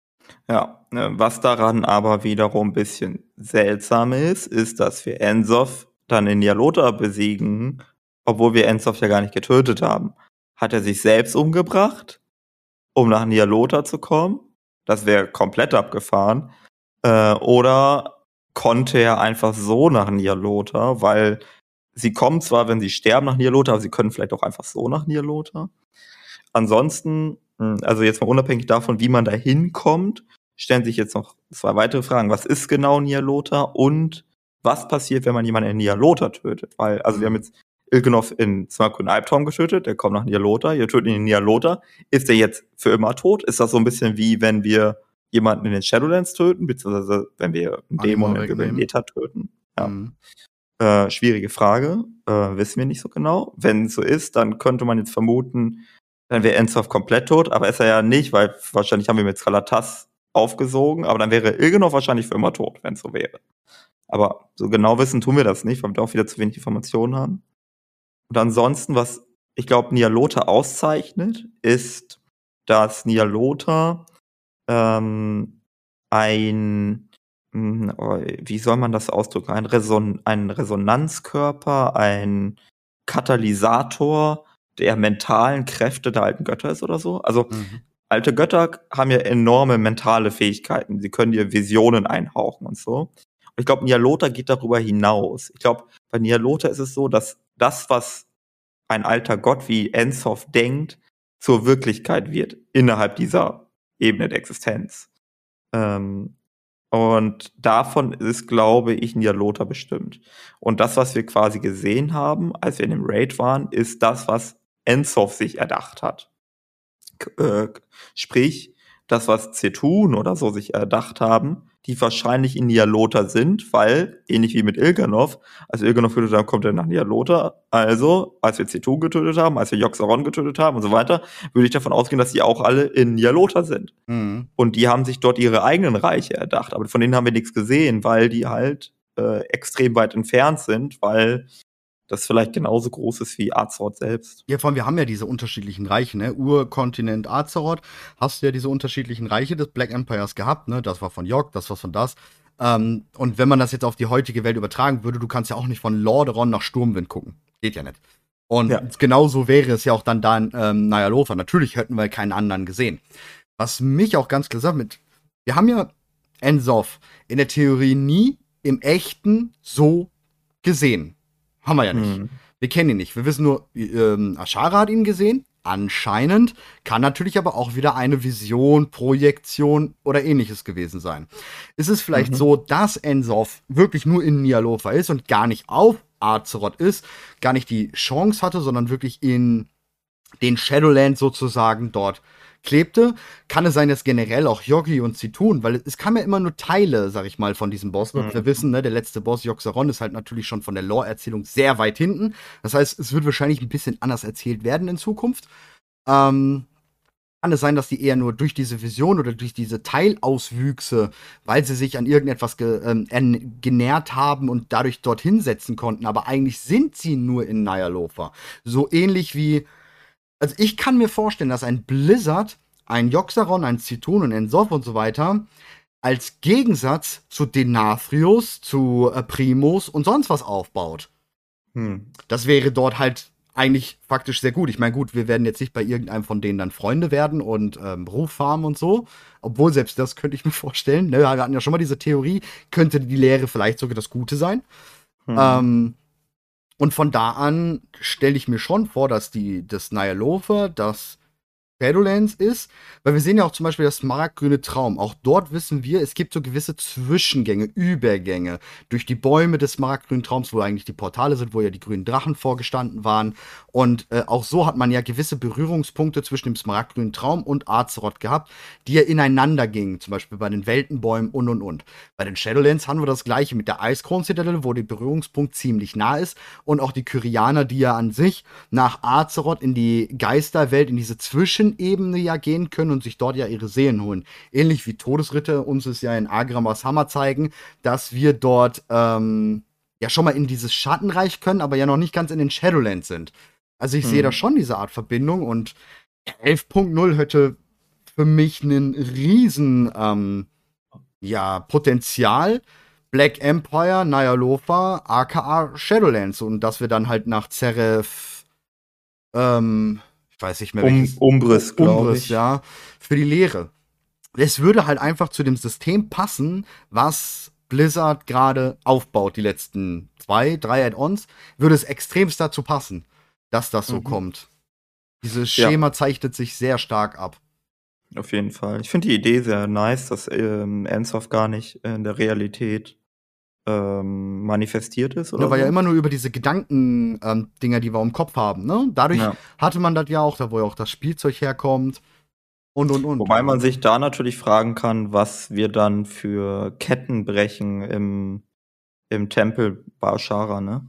ja. Äh, was daran aber wiederum ein bisschen seltsam ist, ist, dass wir Enzoff dann in Nyalotha besiegen, obwohl wir Enzoff ja gar nicht getötet haben. Hat er sich selbst umgebracht, um nach Nyalotha zu kommen? Das wäre komplett abgefahren. Äh, oder konnte er einfach so nach Nyalotha, weil sie kommen zwar, wenn sie sterben, nach Nyalotha, aber sie können vielleicht auch einfach so nach Nyalotha. Ansonsten, mh, also jetzt mal unabhängig davon, wie man da hinkommt, stellen sich jetzt noch zwei weitere Fragen. Was ist genau Nyalotha und was passiert, wenn man jemanden in Nyalotha tötet? Weil, also wir haben Mhm. jetzt Ilgenov in Smaragdgrünen Albtraum getötet, der kommt nach Nyalotha, ihr tötet ihn in Nyalotha. Ist der jetzt für immer tot? Ist das so ein bisschen wie, wenn wir jemanden in den Shadowlands töten, beziehungsweise wenn wir einen Dämon Animor in wegnehmen. Violeta töten? Ja. Mhm. Äh, schwierige Frage, äh, wissen wir nicht so genau. Wenn es so ist, dann könnte man jetzt vermuten, dann wäre Enzoff komplett tot, aber ist er ja nicht, weil wahrscheinlich haben wir mit Skalatas aufgesogen, aber dann wäre Ilgenov wahrscheinlich für immer tot, wenn es so wäre. Aber so genau wissen tun wir das nicht, weil wir da auch wieder zu wenig Informationen haben. Und ansonsten, was ich glaube Nyalotha auszeichnet, ist, dass Nyalotha ähm, ein, mh, oh, wie soll man das ausdrücken, ein, Reson ein Resonanzkörper, ein Katalysator der mentalen Kräfte der alten Götter ist oder so. Also Mhm. alte Götter haben ja enorme mentale Fähigkeiten. Sie können dir Visionen einhauchen und so. Und ich glaube, Nyalotha geht darüber hinaus. Ich glaube, bei Nyalotha ist es so, dass das, was ein alter Gott wie Enzoff denkt, zur Wirklichkeit wird innerhalb dieser Ebene der Existenz. Ähm, und davon ist, glaube ich, Nyalotha bestimmt. Und das, was wir quasi gesehen haben, als wir in dem Raid waren, ist das, was Enzoff sich erdacht hat. K äh, sprich, das, was Zetun oder so sich erdacht haben, die wahrscheinlich in Nyalotha sind, weil, ähnlich wie mit Ilgenov, als wir Ilgenov getötet haben, kommt er nach Nyalotha. Also, als wir Zetun getötet haben, als wir Yogg-Saron getötet haben und so weiter, würde ich davon ausgehen, dass die auch alle in Nyalotha sind. Mhm. Und die haben sich dort ihre eigenen Reiche erdacht. Aber von denen haben wir nichts gesehen, weil die halt äh, extrem weit entfernt sind, weil das vielleicht genauso groß ist wie Azeroth selbst. Ja, vor allem, wir haben ja diese unterschiedlichen Reiche, ne? Urkontinent Azeroth, hast du ja diese unterschiedlichen Reiche des Black Empires gehabt, ne? Das war von Yogg, das war von das. Ähm, und wenn man das jetzt auf die heutige Welt übertragen würde, du kannst ja auch nicht von Lordaeron nach Sturmwind gucken. Geht ja nicht. Und Ja. genauso wäre es ja auch dann da in ähm, Nyalotha. Natürlich hätten wir keinen anderen gesehen. Was mich auch ganz klar sagt, mit, wir haben ja Enzoff in der Theorie nie im Echten so gesehen. Haben wir ja nicht. Hm. Wir kennen ihn nicht. Wir wissen nur, ähm, Ashara hat ihn gesehen. Anscheinend. Kann natürlich aber auch wieder eine Vision, Projektion oder ähnliches gewesen sein. Ist es vielleicht Mhm. so, dass Enzoff wirklich nur in Nyalotha ist und gar nicht auf Azeroth ist, gar nicht die Chance hatte, sondern wirklich in den Shadowlands sozusagen dort klebte? Kann es sein, dass generell auch Yoggi und Zetun, weil es kamen ja immer nur Teile, sag ich mal, von diesem Boss. Und Mhm. wir wissen, ne, der letzte Boss, Yogg-Saron, ist halt natürlich schon von der Lore-Erzählung sehr weit hinten. Das heißt, es wird wahrscheinlich ein bisschen anders erzählt werden in Zukunft. Ähm, kann es sein, dass die eher nur durch diese Vision oder durch diese Teilauswüchse, weil sie sich an irgendetwas ge ähm, genährt haben und dadurch dorthin setzen konnten, aber eigentlich sind sie nur in Nyalotha. So ähnlich wie, also ich kann mir vorstellen, dass ein Blizzard, ein Yogg-Saron, ein Zetun und ein Enzoff und so weiter als Gegensatz zu Denathrius, zu äh, Primus und sonst was aufbaut. Hm. Das wäre dort halt eigentlich faktisch sehr gut. Ich meine, gut, wir werden jetzt nicht bei irgendeinem von denen dann Freunde werden und ähm, Ruf farmen und so. Obwohl, selbst das könnte ich mir vorstellen. Ne? Wir hatten ja schon mal diese Theorie, könnte die Lehre vielleicht sogar das Gute sein. Hm. Ähm, und von da an stelle ich mir schon vor, dass die, das Nyalotha, das Shadowlands ist, weil wir sehen ja auch zum Beispiel das smaragdgrüne Traum. Auch dort wissen wir, es gibt so gewisse Zwischengänge, Übergänge durch die Bäume des smaragdgrünen Traums, wo eigentlich die Portale sind, wo ja die grünen Drachen vorgestanden waren. Und äh, auch so hat man ja gewisse Berührungspunkte zwischen dem smaragdgrünen Traum und Azeroth gehabt, die ja ineinander gingen, zum Beispiel bei den Weltenbäumen und und und. Bei den Shadowlands haben wir das gleiche mit der Eiskron-Zitadelle, wo der Berührungspunkt ziemlich nah ist. Und auch die Kyrianer, die ja an sich nach Azeroth in die Geisterwelt, in diese Zwischenebene ja gehen können und sich dort ja ihre Seelen holen. Ähnlich wie Todesritter uns es ja in Agramas Hammer zeigen, dass wir dort ähm, ja schon mal in dieses Schattenreich können, aber ja noch nicht ganz in den Shadowlands sind. Also ich hm. sehe da schon diese Art Verbindung und elf Punkt null hätte für mich einen riesen ähm, ja, Potenzial. Black Empire, Nyalofa, aka Shadowlands. Und dass wir dann halt nach Zeref, ähm, ich weiß nicht mehr, welches. Um, Umbris, glaube ich. Ja, für die Lehre. Es würde halt einfach zu dem System passen, was Blizzard gerade aufbaut, die letzten zwei, drei Add-ons, würde es extremst dazu passen, dass das so mhm. kommt. Dieses Schema ja. zeichnet sich sehr stark ab. Auf jeden Fall. Ich finde die Idee sehr nice, dass ähm, Ansoff gar nicht in der Realität ähm, manifestiert ist, oder? Ja, weil so. ja immer nur über diese Gedanken-Dinger, ähm, die wir im Kopf haben, ne? Dadurch ja. hatte man das ja auch, da wo ja auch das Spielzeug herkommt. Und, und, und. Wobei man sich da natürlich fragen kann, was wir dann für Ketten brechen im, im Tempel Bashara, ne?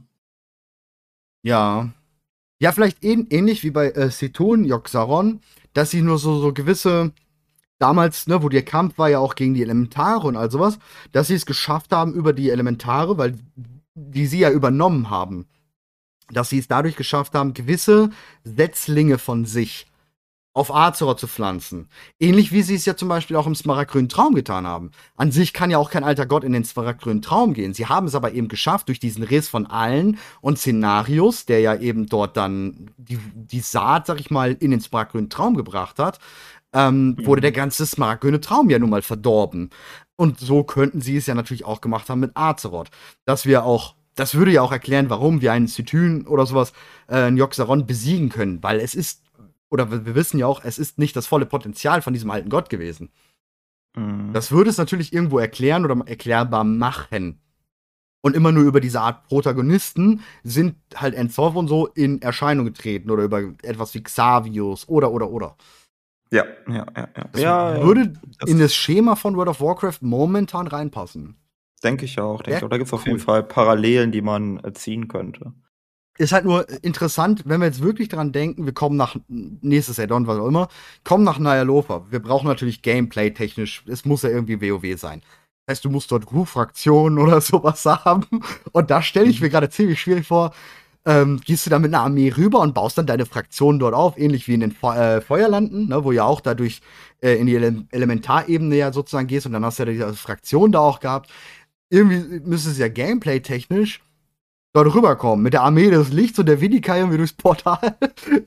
Ja. Ja, vielleicht ähn ähnlich wie bei äh, Setun, Yogg-Saron, dass sie nur so, so gewisse, damals, ne, wo der Kampf war ja auch gegen die Elementare und all sowas, dass sie es geschafft haben über die Elementare, weil die sie ja übernommen haben, dass sie es dadurch geschafft haben, gewisse Setzlinge von sich auf Azeroth zu pflanzen. Ähnlich wie sie es ja zum Beispiel auch im smaragdgrünen Traum getan haben. An sich kann ja auch kein alter Gott in den smaragdgrünen Traum gehen. Sie haben es aber eben geschafft, durch diesen Riss von allen und Szenarios, der ja eben dort dann die, die Saat, sag ich mal, in den smaragdgrünen Traum gebracht hat, ähm, mhm. wurde der ganze smaragdgrüne Traum ja nun mal verdorben. Und so könnten sie es ja natürlich auch gemacht haben mit Azeroth. Dass wir auch Das würde ja auch erklären, warum wir einen Setyn oder sowas, äh, einen Yogg-Saron besiegen können, weil es ist oder wir wissen ja auch, es ist nicht das volle Potenzial von diesem alten Gott gewesen. Mhm. Das würde es natürlich irgendwo erklären oder erklärbar machen. Und immer nur über diese Art Protagonisten sind halt Ensorf und so in Erscheinung getreten oder über etwas wie Xavius oder, oder, oder. Ja, ja, ja. ja. Das ja würde das in das Schema von World of Warcraft momentan reinpassen. Denke ich auch. Denke ja, ich auch. Da gibt es cool. auf jeden Fall Parallelen, die man ziehen könnte. Ist halt nur interessant, wenn wir jetzt wirklich dran denken, wir kommen nach nächstes Add-on, was auch immer, kommen nach Nyalofa. Wir brauchen natürlich Gameplay-technisch, es muss ja irgendwie WoW sein. Das heißt, du musst dort Ruf-Fraktionen oder sowas haben. Und da stelle ich mir gerade ziemlich schwierig vor, ähm, gehst du da mit einer Armee rüber und baust dann deine Fraktion dort auf, ähnlich wie in den Fe äh, Feuerlanden, ne, wo ja auch dadurch äh, in die Ele Elementarebene ja sozusagen gehst und dann hast du ja diese Fraktion da auch gehabt. Irgendwie müsste es ja Gameplay-technisch dort rüberkommen. Mit der Armee des Lichts und der Vindika irgendwie durchs Portal.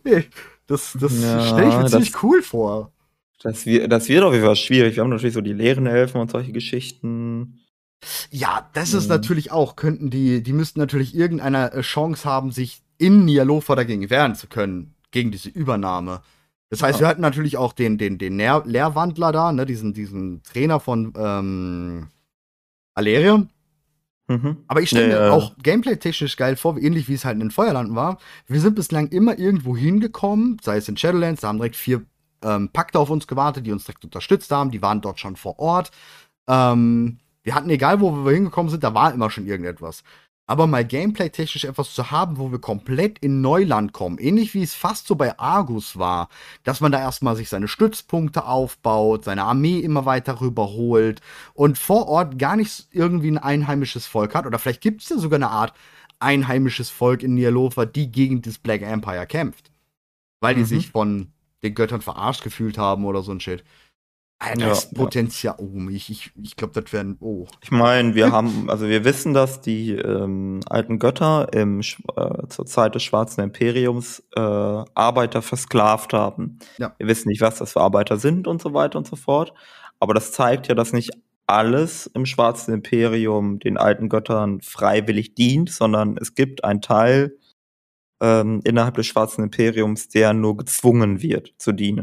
das das ja, stelle ich mir ziemlich cool vor. Das wird, das wird auf jeden Fall schwierig. Wir haben natürlich so die leeren Elfen und solche Geschichten. Ja, das ist mhm. natürlich auch. Könnten die, die müssten natürlich irgendeine Chance haben, sich in Nyalofa dagegen wehren zu können. Gegen diese Übernahme. Das heißt, ja. wir hatten natürlich auch den, den, den Lehr Lehrwandler da, ne, diesen, diesen Trainer von ähm, Aleria. Mhm. Aber ich stelle mir ja, auch gameplay-technisch geil vor, ähnlich wie es halt in den Feuerlanden war. Wir sind bislang immer irgendwo hingekommen, sei es in Shadowlands, da haben direkt vier ähm, Pakte auf uns gewartet, die uns direkt unterstützt haben, die waren dort schon vor Ort. Ähm, wir hatten, egal wo wir hingekommen sind, da war immer schon irgendetwas. Aber mal gameplay-technisch etwas zu haben, wo wir komplett in Neuland kommen, ähnlich wie es fast so bei Argus war, dass man da erstmal sich seine Stützpunkte aufbaut, seine Armee immer weiter rüberholt und vor Ort gar nicht irgendwie ein einheimisches Volk hat. Oder vielleicht gibt es ja sogar eine Art einheimisches Volk in Nyalofa, die gegen das Black Empire kämpft. Weil die mhm. sich von den Göttern verarscht gefühlt haben oder so ein Shit. Alter, das ja, Potenzial. Ja. Oh, ich, ich, ich glaube, das wären. Oh. Ich meine, wir haben, also wir wissen, dass die ähm, alten Götter im, äh, zur Zeit des Schwarzen Imperiums äh, Arbeiter versklavt haben. Ja. Wir wissen nicht, was das für Arbeiter sind und so weiter und so fort. Aber das zeigt ja, dass nicht alles im Schwarzen Imperium den alten Göttern freiwillig dient, sondern es gibt einen Teil ähm, innerhalb des Schwarzen Imperiums, der nur gezwungen wird zu dienen.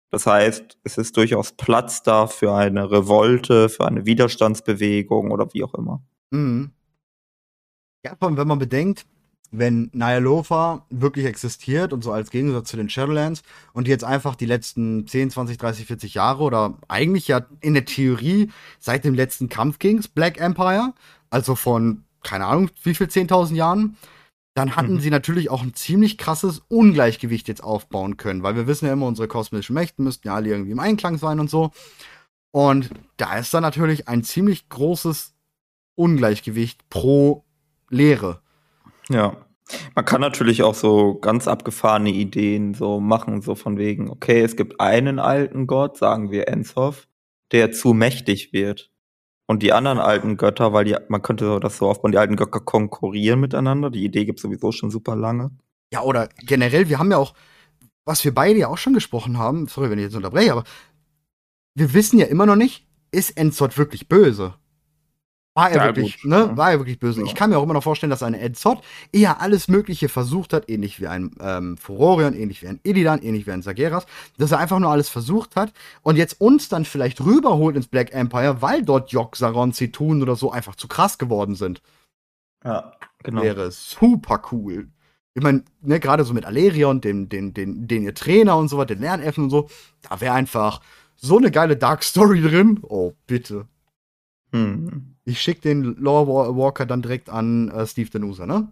Das heißt, es ist durchaus Platz da für eine Revolte, für eine Widerstandsbewegung oder wie auch immer. Mhm. Ja, vor allem, wenn man bedenkt, wenn Nyalotha wirklich existiert und so als Gegensatz zu den Shadowlands und die jetzt einfach die letzten zehn, zwanzig, dreißig, vierzig Jahre oder eigentlich ja in der Theorie seit dem letzten Kampf gegen's Black Empire, also von, keine Ahnung, wie viel, zehntausend Jahren, dann hatten Mhm. sie natürlich auch ein ziemlich krasses Ungleichgewicht jetzt aufbauen können, weil wir wissen ja immer, unsere kosmischen Mächte müssten ja alle irgendwie im Einklang sein und so. Und da ist dann natürlich ein ziemlich großes Ungleichgewicht pro Lehre. Ja. Man kann natürlich auch so ganz abgefahrene Ideen so machen, so von wegen, okay, es gibt einen alten Gott, sagen wir Ensoth, der zu mächtig wird. Und die anderen alten Götter, weil die, man könnte das so aufbauen, die alten Götter konkurrieren miteinander. Die Idee gibt es sowieso schon super lange. Ja, oder generell, wir haben ja auch, was wir beide ja auch schon gesprochen haben, sorry, wenn ich jetzt unterbreche, aber wir wissen ja immer noch nicht, ist Enzoth wirklich böse? War er Ja, wirklich, gut. ne? Ja. War er wirklich böse? Ja. Ich kann mir auch immer noch vorstellen, dass ein Enzoth eher alles Mögliche versucht hat, ähnlich wie ein ähm, Furorion, ähnlich wie ein Illidan, ähnlich wie ein Sageras, dass er einfach nur alles versucht hat und jetzt uns dann vielleicht rüberholt ins Black Empire, weil dort Yogg-Saron, Zitun oder so einfach zu krass geworden sind. Ja, genau. Wäre super cool. Ich meine, ne, gerade so mit Alerion, den, den, den, den ihr Trainer und so was, den Lernelfen und so, da wäre einfach so eine geile Dark Story drin. Oh, bitte. Hm. Ich schicke den Lore Walker dann direkt an äh, Steve Denusa, ne?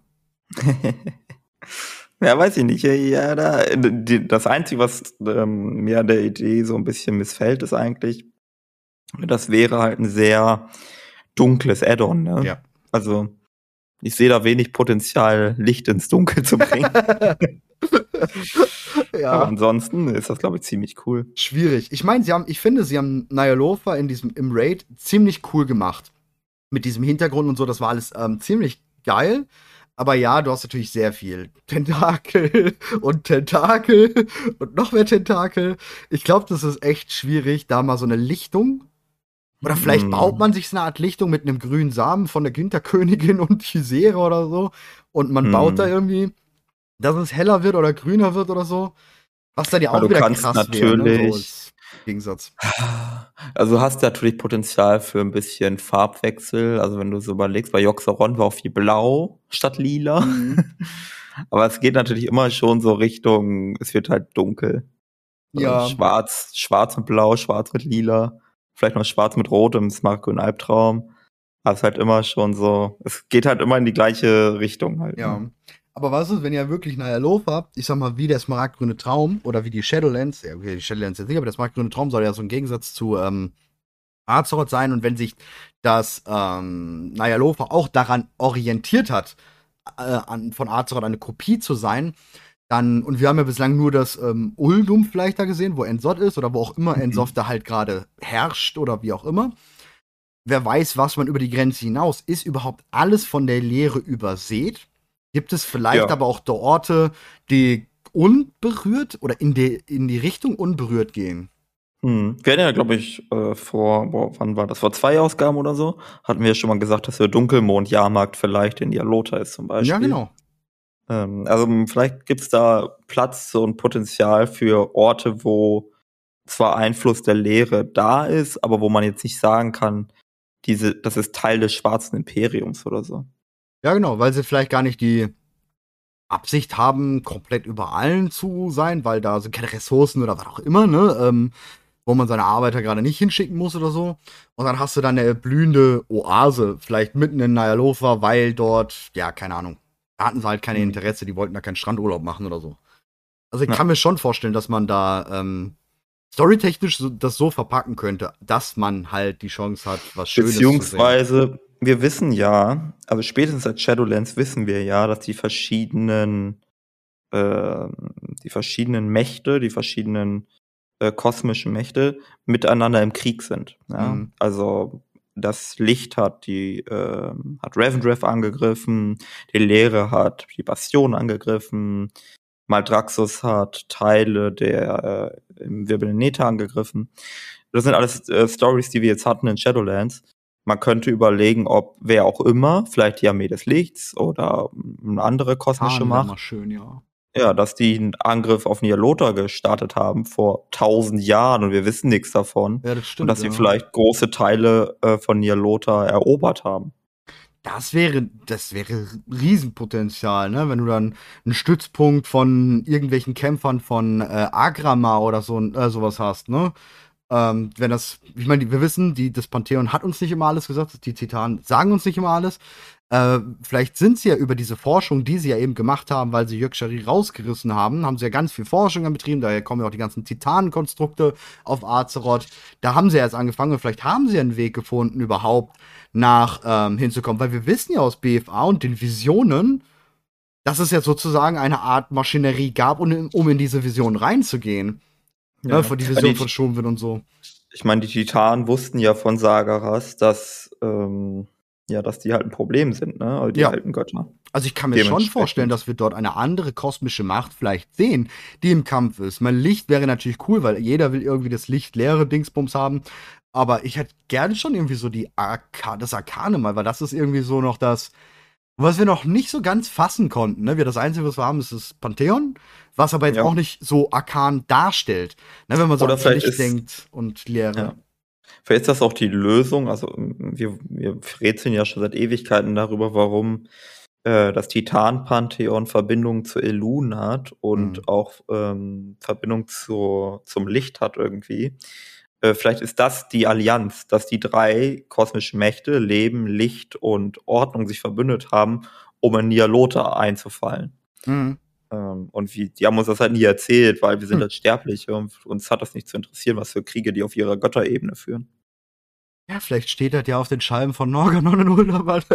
Ja, weiß ich nicht. Ja, da, die, das Einzige, was ähm, mir an der Idee so ein bisschen missfällt, ist eigentlich, das wäre halt ein sehr dunkles Add-on. Ne? Ja. Also, ich sehe da wenig Potenzial, Licht ins Dunkel zu bringen. Ja. Aber ansonsten ist das, glaube ich, ziemlich cool. Schwierig. Ich meine, sie haben, ich finde, sie haben Nyalotha in diesem im Raid ziemlich cool gemacht. Mit diesem Hintergrund und so, das war alles ähm, ziemlich geil. Aber ja, du hast natürlich sehr viel Tentakel und Tentakel und noch mehr Tentakel. Ich glaube, das ist echt schwierig, da mal so eine Lichtung. Oder vielleicht Mm. baut man sich so eine Art Lichtung mit einem grünen Samen von der Ginterkönigin und Chisera oder so. Und man Mm. baut da irgendwie, dass es heller wird oder grüner wird oder so. Was dann ja auch Aber du wieder kannst krass wäre, ne? So natürlich- als Gegensatz. Also hast du natürlich Potenzial für ein bisschen Farbwechsel. Also wenn du so überlegst, bei Yogg-Saron war auch viel blau statt lila. Mhm. Aber es geht natürlich immer schon so Richtung, es wird halt dunkel. Ja. Äh, Schwarz, schwarz mit blau, schwarz mit lila. Vielleicht noch schwarz mit rotem, smaragdgrün Albtraum. Aber es ist halt immer schon so, es geht halt immer in die gleiche Richtung halt. Ja. Ne? Aber was ist, wenn ihr wirklich Nyalotha habt, ich sag mal, wie der smaragdgrüne Traum oder wie die Shadowlands, ja, okay, die Shadowlands jetzt nicht, aber der smaragdgrüne Traum soll ja so ein Gegensatz zu ähm, Azeroth sein und wenn sich das ähm, Nyalotha auch daran orientiert hat, äh, an, von Azeroth eine Kopie zu sein, dann, und wir haben ja bislang nur das ähm, Uldum vielleicht da gesehen, wo Enzoth ist oder wo auch immer Mhm. Enzoth da halt gerade herrscht oder wie auch immer. Wer weiß, was man über die Grenze hinaus, ist überhaupt alles von der Lehre übersät? Gibt es vielleicht Ja. aber auch da Orte, die unberührt oder in die, in die Richtung unberührt gehen? Hm. Wir hatten ja, glaube ich, äh, vor, boah, wann war das? Vor zwei Ausgaben oder so, hatten wir schon mal gesagt, dass der Dunkelmond-Jahrmarkt vielleicht in Dialota ist zum Beispiel. Ja, genau. Ähm, also m, vielleicht gibt's da Platz und Potenzial für Orte, wo zwar Einfluss der Lehre da ist, aber wo man jetzt nicht sagen kann, diese, das ist Teil des Schwarzen Imperiums oder so. Ja, genau, weil sie vielleicht gar nicht die Absicht haben, komplett über allen zu sein, weil da sind keine Ressourcen oder was auch immer, ne? Ähm, wo man seine Arbeiter gerade nicht hinschicken muss oder so. Und dann hast du dann eine blühende Oase, vielleicht mitten in Nyalotha, weil dort, ja, keine Ahnung, da hatten sie halt keine Mhm. Interesse, die wollten da keinen Strandurlaub machen oder so. Also ich Ja. kann mir schon vorstellen, dass man da ähm, storytechnisch so, das so verpacken könnte, dass man halt die Chance hat, was Schönes zu sehen. Beziehungsweise, wir wissen ja, also spätestens seit Shadowlands wissen wir ja, dass die verschiedenen, äh, die verschiedenen Mächte, die verschiedenen äh, kosmischen Mächte miteinander im Krieg sind. Ja? Mhm. Also das Licht hat die äh, hat Revendreth angegriffen, die Leere hat die Bastion angegriffen, Maldraxxus hat Teile der äh, im wirbelnden Nether angegriffen. Das sind alles äh, Stories, die wir jetzt hatten in Shadowlands. Man könnte überlegen, ob wer auch immer, vielleicht die Armee des Lichts oder eine andere kosmische Khan wär Macht, mal schön, ja. Ja, dass die einen Angriff auf Nyalota gestartet haben vor tausend Jahren und wir wissen nichts davon. Ja, das Und stimmt, dass sie ja. vielleicht große Teile äh, von Nyalota erobert haben. Das wäre, das wäre Riesenpotenzial, ne? Wenn du dann einen Stützpunkt von irgendwelchen Kämpfern von äh, Agrama oder so äh, sowas hast, ne? Ähm, wenn das, ich meine, wir wissen, die, das Pantheon hat uns nicht immer alles gesagt, die Titanen sagen uns nicht immer alles. Äh, vielleicht sind sie ja über diese Forschung, die sie ja eben gemacht haben, weil sie Yugg-Shari rausgerissen haben, haben sie ja ganz viel Forschung betrieben, daher kommen ja auch die ganzen Titanenkonstrukte auf Azeroth. Da haben sie ja jetzt angefangen und vielleicht haben sie einen Weg gefunden, überhaupt nach ähm, hinzukommen, weil wir wissen ja aus B F A und den Visionen, dass es ja sozusagen eine Art Maschinerie gab, um, um in diese Vision reinzugehen. Ja. Ne, von die Vision von Shumwin und so. Ich meine, die Titanen wussten ja von Sagaras, dass, ähm, ja, dass die halt ein Problem sind, ne? Also die Ja. alten Götter. Also ich kann mir schon vorstellen, dass wir dort eine andere kosmische Macht vielleicht sehen, die im Kampf ist. Mein Licht wäre natürlich cool, weil jeder will irgendwie das lichtleere Dingsbums haben. Aber ich hätte gerne schon irgendwie so die Arka das Arkane mal, weil das ist irgendwie so noch das, was wir noch nicht so ganz fassen konnten. Ne? Wir das Einzige, was wir haben, ist das Pantheon, was aber jetzt Ja. auch nicht so arkan darstellt. Ne? Wenn man so Oder an vielleicht Licht ist- denkt und Leere. Ja. Vielleicht ist das auch die Lösung. Also wir, wir rätseln ja schon seit Ewigkeiten darüber, warum äh, das Titan-Pantheon Verbindung zu Elun hat und Mhm. auch ähm, Verbindung zu, zum Licht hat irgendwie. Äh, vielleicht ist das die Allianz, dass die drei kosmischen Mächte, Leben, Licht und Ordnung, sich verbündet haben, um in Nyalota einzufallen. Mhm. Ähm, und wie, die haben uns das halt nie erzählt, weil wir sind Hm. halt Sterbliche und uns hat das nicht zu interessieren, was für Kriege die auf ihrer Götterebene führen. Ja, vielleicht steht das ja auf den Scheiben von Norganon in Uldamal.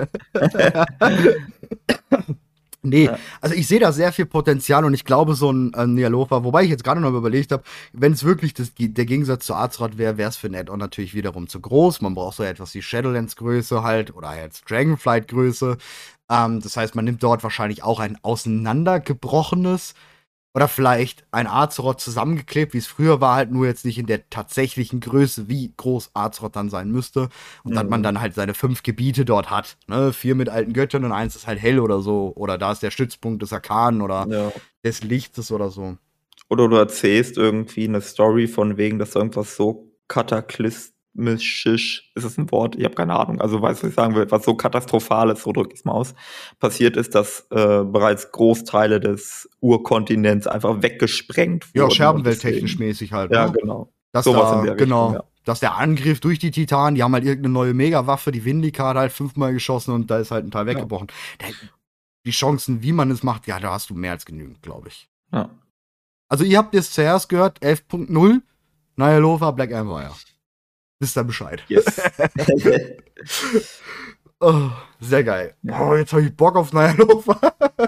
Nee, Ja. also ich sehe da sehr viel Potenzial und ich glaube, so ein äh, Nyalotha, wobei ich jetzt gerade noch überlegt habe, wenn es wirklich das, der Gegensatz zu Azeroth wäre, wäre es für ein Add-on natürlich wiederum zu groß. Man braucht so etwas wie Shadowlands-Größe halt oder jetzt Dragonflight-Größe. Ähm, das heißt, man nimmt dort wahrscheinlich auch ein auseinandergebrochenes oder vielleicht ein Azeroth zusammengeklebt, wie es früher war, halt nur jetzt nicht in der tatsächlichen Größe, wie groß Azeroth dann sein müsste. Und dass Mhm. man dann halt seine fünf Gebiete dort hat. Ne? Vier mit alten Göttern und eins ist halt hell oder so. Oder da ist der Stützpunkt des Arkanen oder Ja. des Lichtes oder so. Oder du erzählst irgendwie eine Story von wegen, dass irgendwas so kataklysmisch, ist das ein Wort? Ich habe keine Ahnung. Also weißt du, was ich sagen will, was so katastrophales, so drück ich es mal aus, passiert ist, dass äh, bereits Großteile des Urkontinents einfach weggesprengt wurden. Ja, und Scherbenwelttechnisch deswegen- mäßig halt. Ja, Ne? genau. Dass Sowas da, in der genau, Richtung, ja. dass der Angriff durch die Titanen, die haben halt irgendeine neue Megawaffe, die Vindicard halt fünfmal geschossen und da ist halt ein Teil weggebrochen. Da, die Chancen, wie man es macht, ja, da hast du mehr als genügend, glaube ich. Ja. Also ihr habt jetzt zuerst gehört, elf Punkt null, Nyalotha, Black Empire. Wisst ihr Bescheid. Yes. Oh, sehr geil. Oh, jetzt habe ich Bock auf Nyalotha.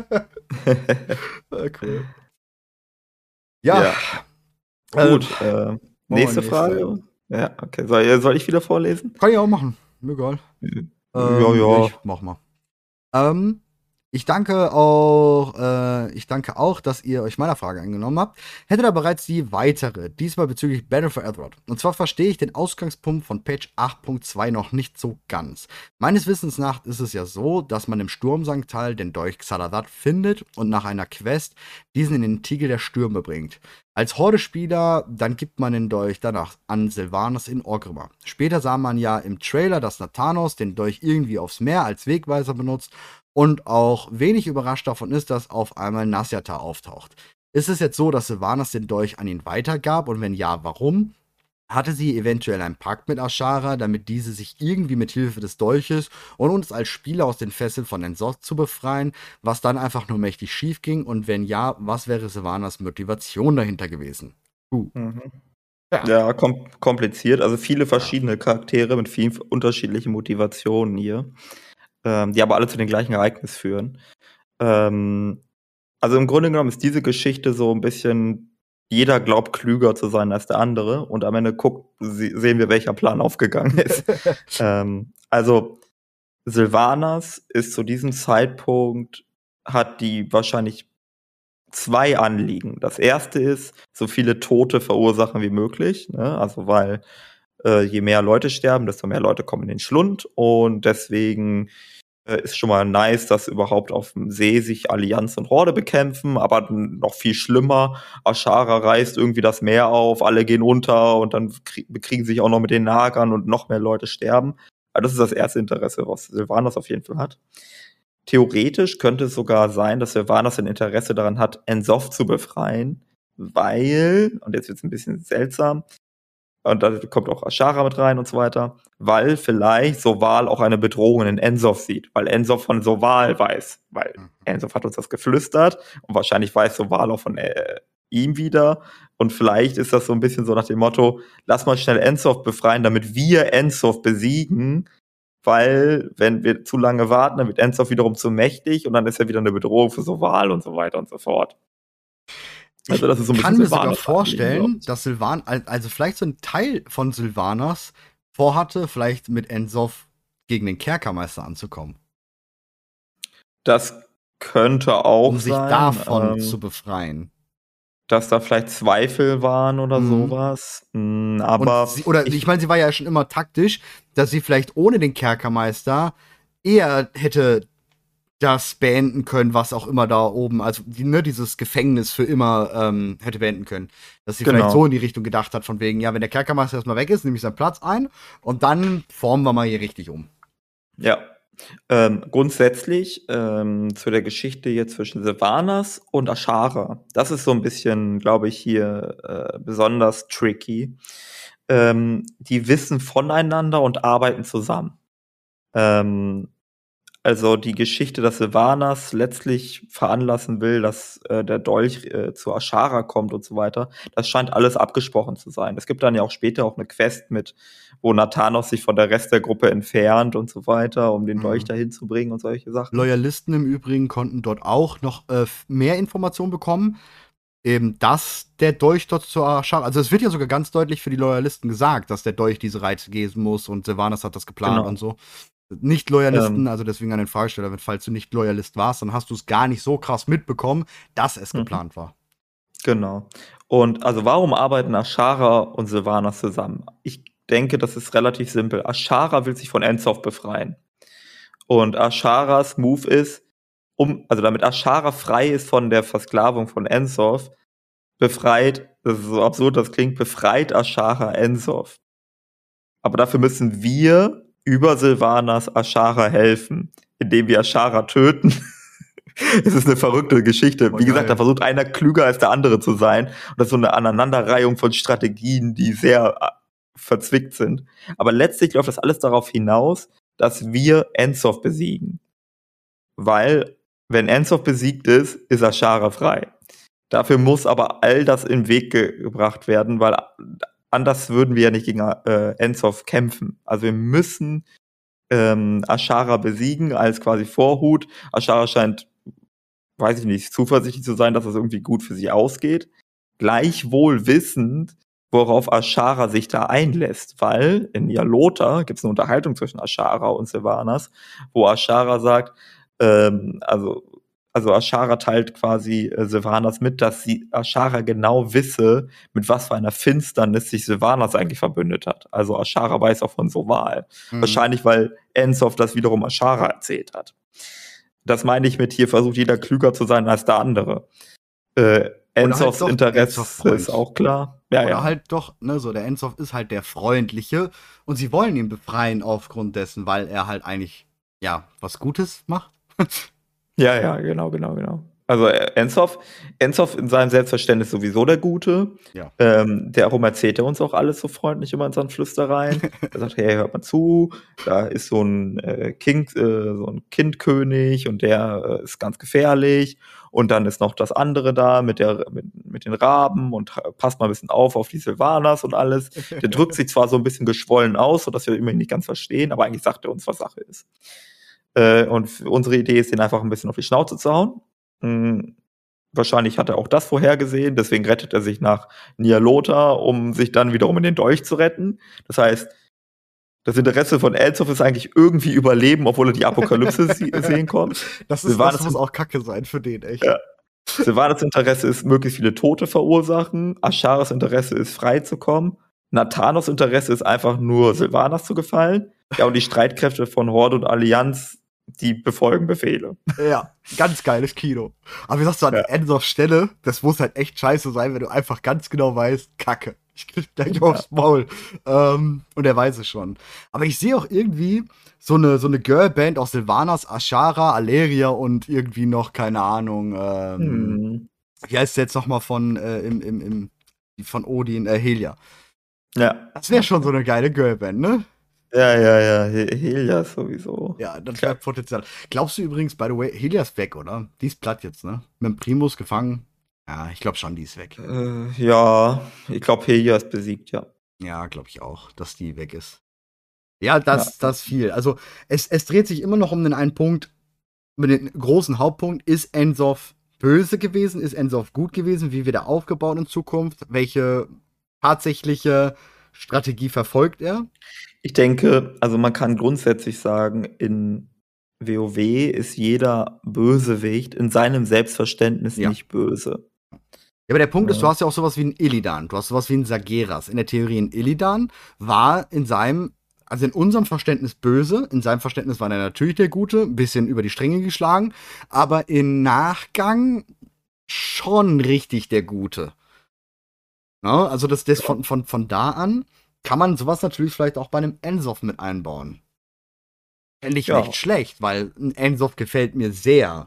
Ah, cool. Ja, Ja. äh, Gut. Äh, nächste nächste. Frage. Ja, okay. Soll, soll ich wieder vorlesen? kann ich auch machen. Mir egal. Ja, Ähm, ja. Ich mach mal. Ähm, ich danke auch, äh, ich danke auch, dass ihr euch meiner Frage angenommen habt. Hätte da bereits die weitere, diesmal bezüglich Battle for Azeroth. Und zwar verstehe ich den Ausgangspunkt von Patch acht Punkt zwei noch nicht so ganz. Meines Wissens nach ist es ja so, dass man im Sturmsanktal den Dolch Xal'atath findet und nach einer Quest diesen in den Tiegel der Stürme bringt. Als Horde-Spieler, dann gibt man den Dolch danach an Sylvanas in Orgrimmar. Später sah man ja im Trailer, dass Nathanos den Dolch irgendwie aufs Meer als Wegweiser benutzt und auch wenig überrascht davon ist, dass auf einmal Nasyatar auftaucht. Ist es jetzt so, dass Sylvanas den Dolch an ihn weitergab und wenn ja, warum? Hatte sie eventuell einen Pakt mit Ashara, damit diese sich irgendwie mit Hilfe des Dolches und uns als Spieler aus den Fesseln von N'Zoth zu befreien, was dann einfach nur mächtig schief ging? Und wenn ja, was wäre Sylvanas Motivation dahinter gewesen? Uh. Mhm. Ja. Ja, kom kompliziert. Also viele verschiedene Charaktere mit vielen unterschiedlichen Motivationen hier, ähm, die aber alle zu den gleichen Ereignissen führen. Ähm, also im Grunde genommen ist diese Geschichte so ein bisschen, jeder glaubt klüger zu sein als der andere und am Ende guckt, se sehen wir, welcher Plan aufgegangen ist. ähm, also Sylvanas ist zu diesem Zeitpunkt, hat die wahrscheinlich zwei Anliegen. Das erste ist, so viele Tote verursachen wie möglich, ne? Also weil äh, je mehr Leute sterben, desto mehr Leute kommen in den Schlund und deswegen äh, ist schon mal nice, dass überhaupt auf dem See sich Allianz und Horde bekämpfen, aber noch viel schlimmer, Ashara reißt irgendwie das Meer auf, alle gehen unter und dann krie- bekriegen sich auch noch mit den Nagern und noch mehr Leute sterben. Also das ist das erste Interesse, was Sylvanas auf jeden Fall hat. Theoretisch könnte es sogar sein, dass Sylvanas ein Interesse daran hat, N'Zoth zu befreien, weil, und jetzt wird es ein bisschen seltsam, und da kommt auch Ashara mit rein und so weiter, weil vielleicht Soval auch eine Bedrohung in N'Zoth sieht, weil N'Zoth von Soval weiß, weil N'Zoth hat uns das geflüstert und wahrscheinlich weiß Soval auch von äh, ihm wieder und vielleicht ist das so ein bisschen so nach dem Motto, lass mal schnell N'Zoth befreien, damit wir N'Zoth besiegen, weil wenn wir zu lange warten, dann wird N'Zoth wiederum zu mächtig und dann ist er wieder eine Bedrohung für Soval und so weiter und so fort. Also das ist so ein ich kann mir sogar vorstellen, dass Sylvan, also vielleicht so ein Teil von Sylvanas vorhatte, vielleicht mit N'Zoth gegen den Kerkermeister anzukommen. Das könnte auch um sich sein, davon ähm, zu befreien. Dass da vielleicht Zweifel waren oder mhm. sowas. Mhm, aber sie, oder ich, ich meine, sie war ja schon immer taktisch, dass sie vielleicht ohne den Kerkermeister eher hätte das beenden können, was auch immer da oben, also die, ne, dieses Gefängnis für immer ähm, hätte beenden können. Dass sie genau. vielleicht so in die Richtung gedacht hat, von wegen, ja, wenn der Kerkermeister erstmal weg ist, nehme ich seinen Platz ein und dann formen wir mal hier richtig um. Ja, ähm, grundsätzlich ähm, zu der Geschichte jetzt zwischen Sylvanas und Ashara. Das ist so ein bisschen, glaube ich, hier äh, besonders tricky. Ähm, die wissen voneinander und arbeiten zusammen. Ähm, Also die Geschichte, dass Sylvanas letztlich veranlassen will, dass äh, der Dolch äh, zu Ashara kommt und so weiter, das scheint alles abgesprochen zu sein. Es gibt dann ja auch später auch eine Quest mit, wo Nathanos sich von der Rest der Gruppe entfernt und so weiter, um den mhm. Dolch dahin zu bringen und solche Sachen. Loyalisten im Übrigen konnten dort auch noch äh, mehr Informationen bekommen. Eben, dass der Dolch dort zu Ashara, also es wird ja sogar ganz deutlich für die Loyalisten gesagt, dass der Dolch diese Reise gehen muss und Sylvanas hat das geplant genau. und so. Nicht-Loyalisten, ähm, also deswegen an den Fragesteller, falls du nicht Loyalist warst, dann hast du es gar nicht so krass mitbekommen, dass es mhm. geplant war. Genau. Und also warum arbeiten Ashara und Sylvanas zusammen? Ich denke, das ist relativ simpel. Ashara will sich von N'Zoth befreien. Und Asharas Move ist, um, also damit Ashara frei ist von der Versklavung von N'Zoth, befreit, das ist so absurd, das klingt, befreit Ashara N'Zoth. Aber dafür müssen wir über Sylvanas Ashara helfen, indem wir Ashara töten. Es ist eine verrückte Geschichte. Wie gesagt, da versucht einer klüger als der andere zu sein. Und das ist so eine Aneinanderreihung von Strategien, die sehr verzwickt sind. Aber letztlich läuft das alles darauf hinaus, dass wir N'Zoth besiegen. Weil, wenn N'Zoth besiegt ist, ist Ashara frei. Dafür muss aber all das in den Weg ge- gebracht werden, weil anders würden wir ja nicht gegen äh, N'Zoth kämpfen. Also wir müssen ähm, Ashara besiegen als quasi Vorhut. Ashara scheint, weiß ich nicht, zuversichtlich zu sein, dass das irgendwie gut für sie ausgeht. Gleichwohl wissend, worauf Ashara sich da einlässt. Weil in Nialota gibt es eine Unterhaltung zwischen Ashara und Sylvanas, wo Ashara sagt, ähm, also Also Ashara teilt quasi äh, Sylvanas mit, dass sie Ashara genau wisse, mit was für einer Finsternis sich Sylvanas eigentlich verbündet hat. Also Ashara weiß auch von Soval. Mhm. Wahrscheinlich, weil N'Zoth das wiederum Ashara erzählt hat. Das meine ich mit hier, versucht jeder klüger zu sein als der andere. Äh, N'Zoths halt Interesse ist auch klar. Ja, Oder ja. halt doch, ne, so der N'Zoth ist halt der Freundliche und sie wollen ihn befreien aufgrund dessen, weil er halt eigentlich, ja, was Gutes macht. Ja, ja, genau, genau, genau. Also N'Zoth, N'Zoth in seinem Selbstverständnis sowieso der Gute. Ja. Ähm, darum erzählt er uns auch alles so freundlich immer in seinen Flüstereien. Er sagt, hey, hört mal zu, da ist so ein äh, Kind, äh, so ein Kindkönig und der äh, ist ganz gefährlich. Und dann ist noch das andere da mit der mit, mit den Raben und passt mal ein bisschen auf auf die Sylvanas und alles. Der drückt sich zwar so ein bisschen geschwollen aus, sodass wir immerhin nicht ganz verstehen, aber eigentlich sagt er uns, was Sache ist. Äh, und unsere Idee ist, den einfach ein bisschen auf die Schnauze zu hauen. Mhm. Wahrscheinlich hat er auch das vorhergesehen, deswegen rettet er sich nach Nialota, um sich dann wiederum in den Dolch zu retten. Das heißt, das Interesse von N'Zoth ist eigentlich irgendwie überleben, obwohl er die Apokalypse sehen kommt. Das, ist, das muss auch Kacke sein für den, echt. Ja. Sylvanas Interesse ist, möglichst viele Tote verursachen. Asharas Interesse ist, frei zu kommen. Nathanos Interesse ist einfach nur, Sylvanas zu gefallen. Ja, und die Streitkräfte von Horde und Allianz die befolgen Befehle. Ja, ganz geiles Kino. Aber wie sagst du, an Ja. Ensors Stelle, das muss halt echt scheiße sein, wenn du einfach ganz genau weißt, Kacke, ich krieg gleich Ja. aufs Maul. Ähm, und er weiß es schon. Aber ich sehe auch irgendwie so eine, so eine Girlband aus Sylvanas, Ashara, Aleria und irgendwie noch, keine Ahnung, ähm, Hm. wie heißt der jetzt nochmal von, äh, im, im, im, von Odin, äh, Helia. Ja. Das wäre schon so eine geile Girlband, ne? Ja, ja, ja, He- Helias sowieso. Ja, das Klar. wäre Potenzial. Glaubst du übrigens, by the way, Helia ist weg, oder? Die ist platt jetzt, ne? Mit dem Primus gefangen. Ja, ich glaube schon, die ist weg. Äh, ja, ich glaube, Helias besiegt, ja. Ja, glaube ich auch, dass die weg ist. Ja, das, Ja. das viel. Also, es, es dreht sich immer noch um den einen Punkt, mit dem großen Hauptpunkt. Ist Ensov böse gewesen? Ist Ensov gut gewesen? Wie wird er aufgebaut in Zukunft? Welche tatsächliche Strategie verfolgt er? Ich denke, also man kann grundsätzlich sagen, in WoW ist jeder Bösewicht in seinem Selbstverständnis Ja. nicht böse. Ja, aber der Punkt ist, Ja. du hast ja auch sowas wie einen Illidan. Du hast sowas wie einen Sageras. In der Theorie ein Illidan war in seinem, also in unserem Verständnis böse. In seinem Verständnis war er natürlich der Gute, ein bisschen über die Stränge geschlagen, aber im Nachgang schon richtig der Gute. Ja, also das, das von, von, von da an kann man sowas natürlich vielleicht auch bei einem Ensov mit einbauen. Fände ich Ja. nicht schlecht, weil ein Ensov gefällt mir sehr.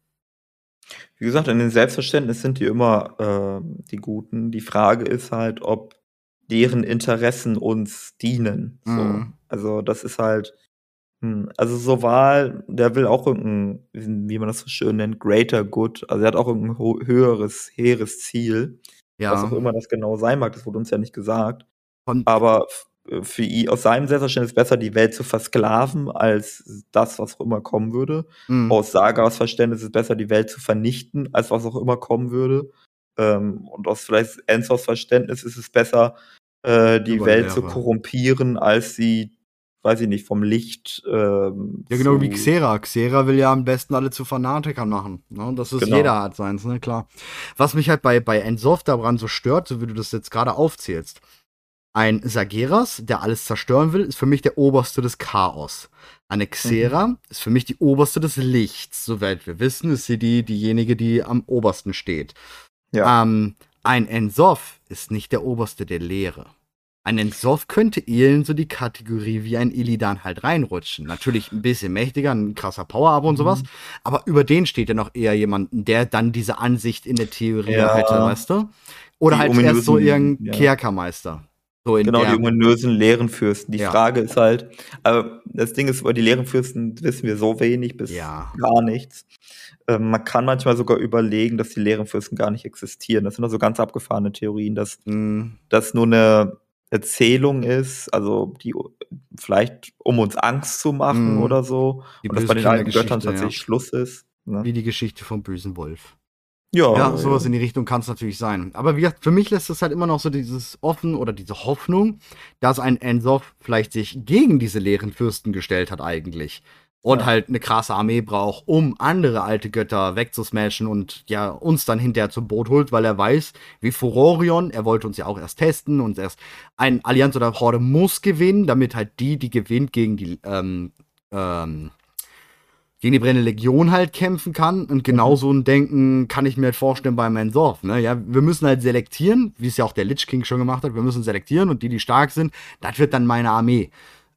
Wie gesagt, in dem Selbstverständnis sind die immer ähm, die Guten. Die Frage ist halt, ob deren Interessen uns dienen. So. Mhm. Also das ist halt, hm, also so Wahl, der will auch irgendein, wie man das so schön nennt, greater good. Also er hat auch irgendein ho- höheres, hehres Ziel. Was auch Ja. immer das genau sein mag, das wurde uns ja nicht gesagt. Von, Aber f- für ihn, aus seinem Selbstverständnis besser, die Welt zu versklaven, als das, was auch immer kommen würde. mhm. Aus Sagas Verständnis ist es besser, die Welt zu vernichten, als was auch immer kommen würde. Ähm, und aus vielleicht Enzos Verständnis ist es besser, äh, die Welt zu Überlehre. korrumpieren, als sie, weiß ich nicht, vom Licht ähm, Ja, genau zu, wie Xera. Xera will ja am besten alle zu Fanatikern machen. Ne? Das ist Genau. jeder hat seins, ne, klar. Was mich halt bei, bei Ensov daran so stört, so wie du das jetzt gerade aufzählst. Ein Sageras, der alles zerstören will, ist für mich der Oberste des Chaos. Eine Xera Mhm. ist für mich die Oberste des Lichts. Soweit wir wissen, ist sie die, diejenige, die am obersten steht. Ja. Ähm, ein Ensov ist nicht der Oberste der Leere. Ein Ensov könnte eher in so die Kategorie wie ein Illidan halt reinrutschen. Natürlich ein bisschen mächtiger, ein krasser Power-Up und sowas. Mhm. Aber über den steht ja noch eher jemanden, der dann diese Ansicht in der Theorie Ja. hätte, weißt du? Oder Die halt erst so ominösen- irgendein ja. Kerkermeister. So in Genau, der, die ominösen Leerenfürsten. Die Ja. Frage ist halt, aber das Ding ist, über die Leerenfürsten wissen wir so wenig bis Ja. gar nichts. Ähm, man kann manchmal sogar überlegen, dass die Leerenfürsten gar nicht existieren. Das sind also ganz abgefahrene Theorien, dass mh, das nur eine Erzählung ist, also die vielleicht um uns Angst zu machen Mhm. oder so. Die Und dass böse bei den alten Göttern Kindergeschichte, tatsächlich ja. Schluss ist. Ne? Wie die Geschichte vom bösen Wolf. Ja, Ja, sowas in die Richtung kann es natürlich sein. Aber wie gesagt, für mich lässt es halt immer noch so dieses Offen oder diese Hoffnung, dass ein Ensov vielleicht sich gegen diese leeren Fürsten gestellt hat eigentlich. Und Ja. halt eine krasse Armee braucht, um andere alte Götter wegzusmashen und ja, uns dann hinterher zum Boot holt, weil er weiß, wie Furorion, er wollte uns ja auch erst testen und erst ein Allianz oder Horde muss gewinnen, damit halt die, die gewinnt, gegen die, ähm, ähm, gegen die brennende Legion halt kämpfen kann. Und genau so ein Denken kann ich mir halt vorstellen bei Ensov. Ne? Ja, wir müssen halt selektieren, wie es ja auch der Lich King schon gemacht hat. Wir müssen selektieren und die, die stark sind, das wird dann meine Armee.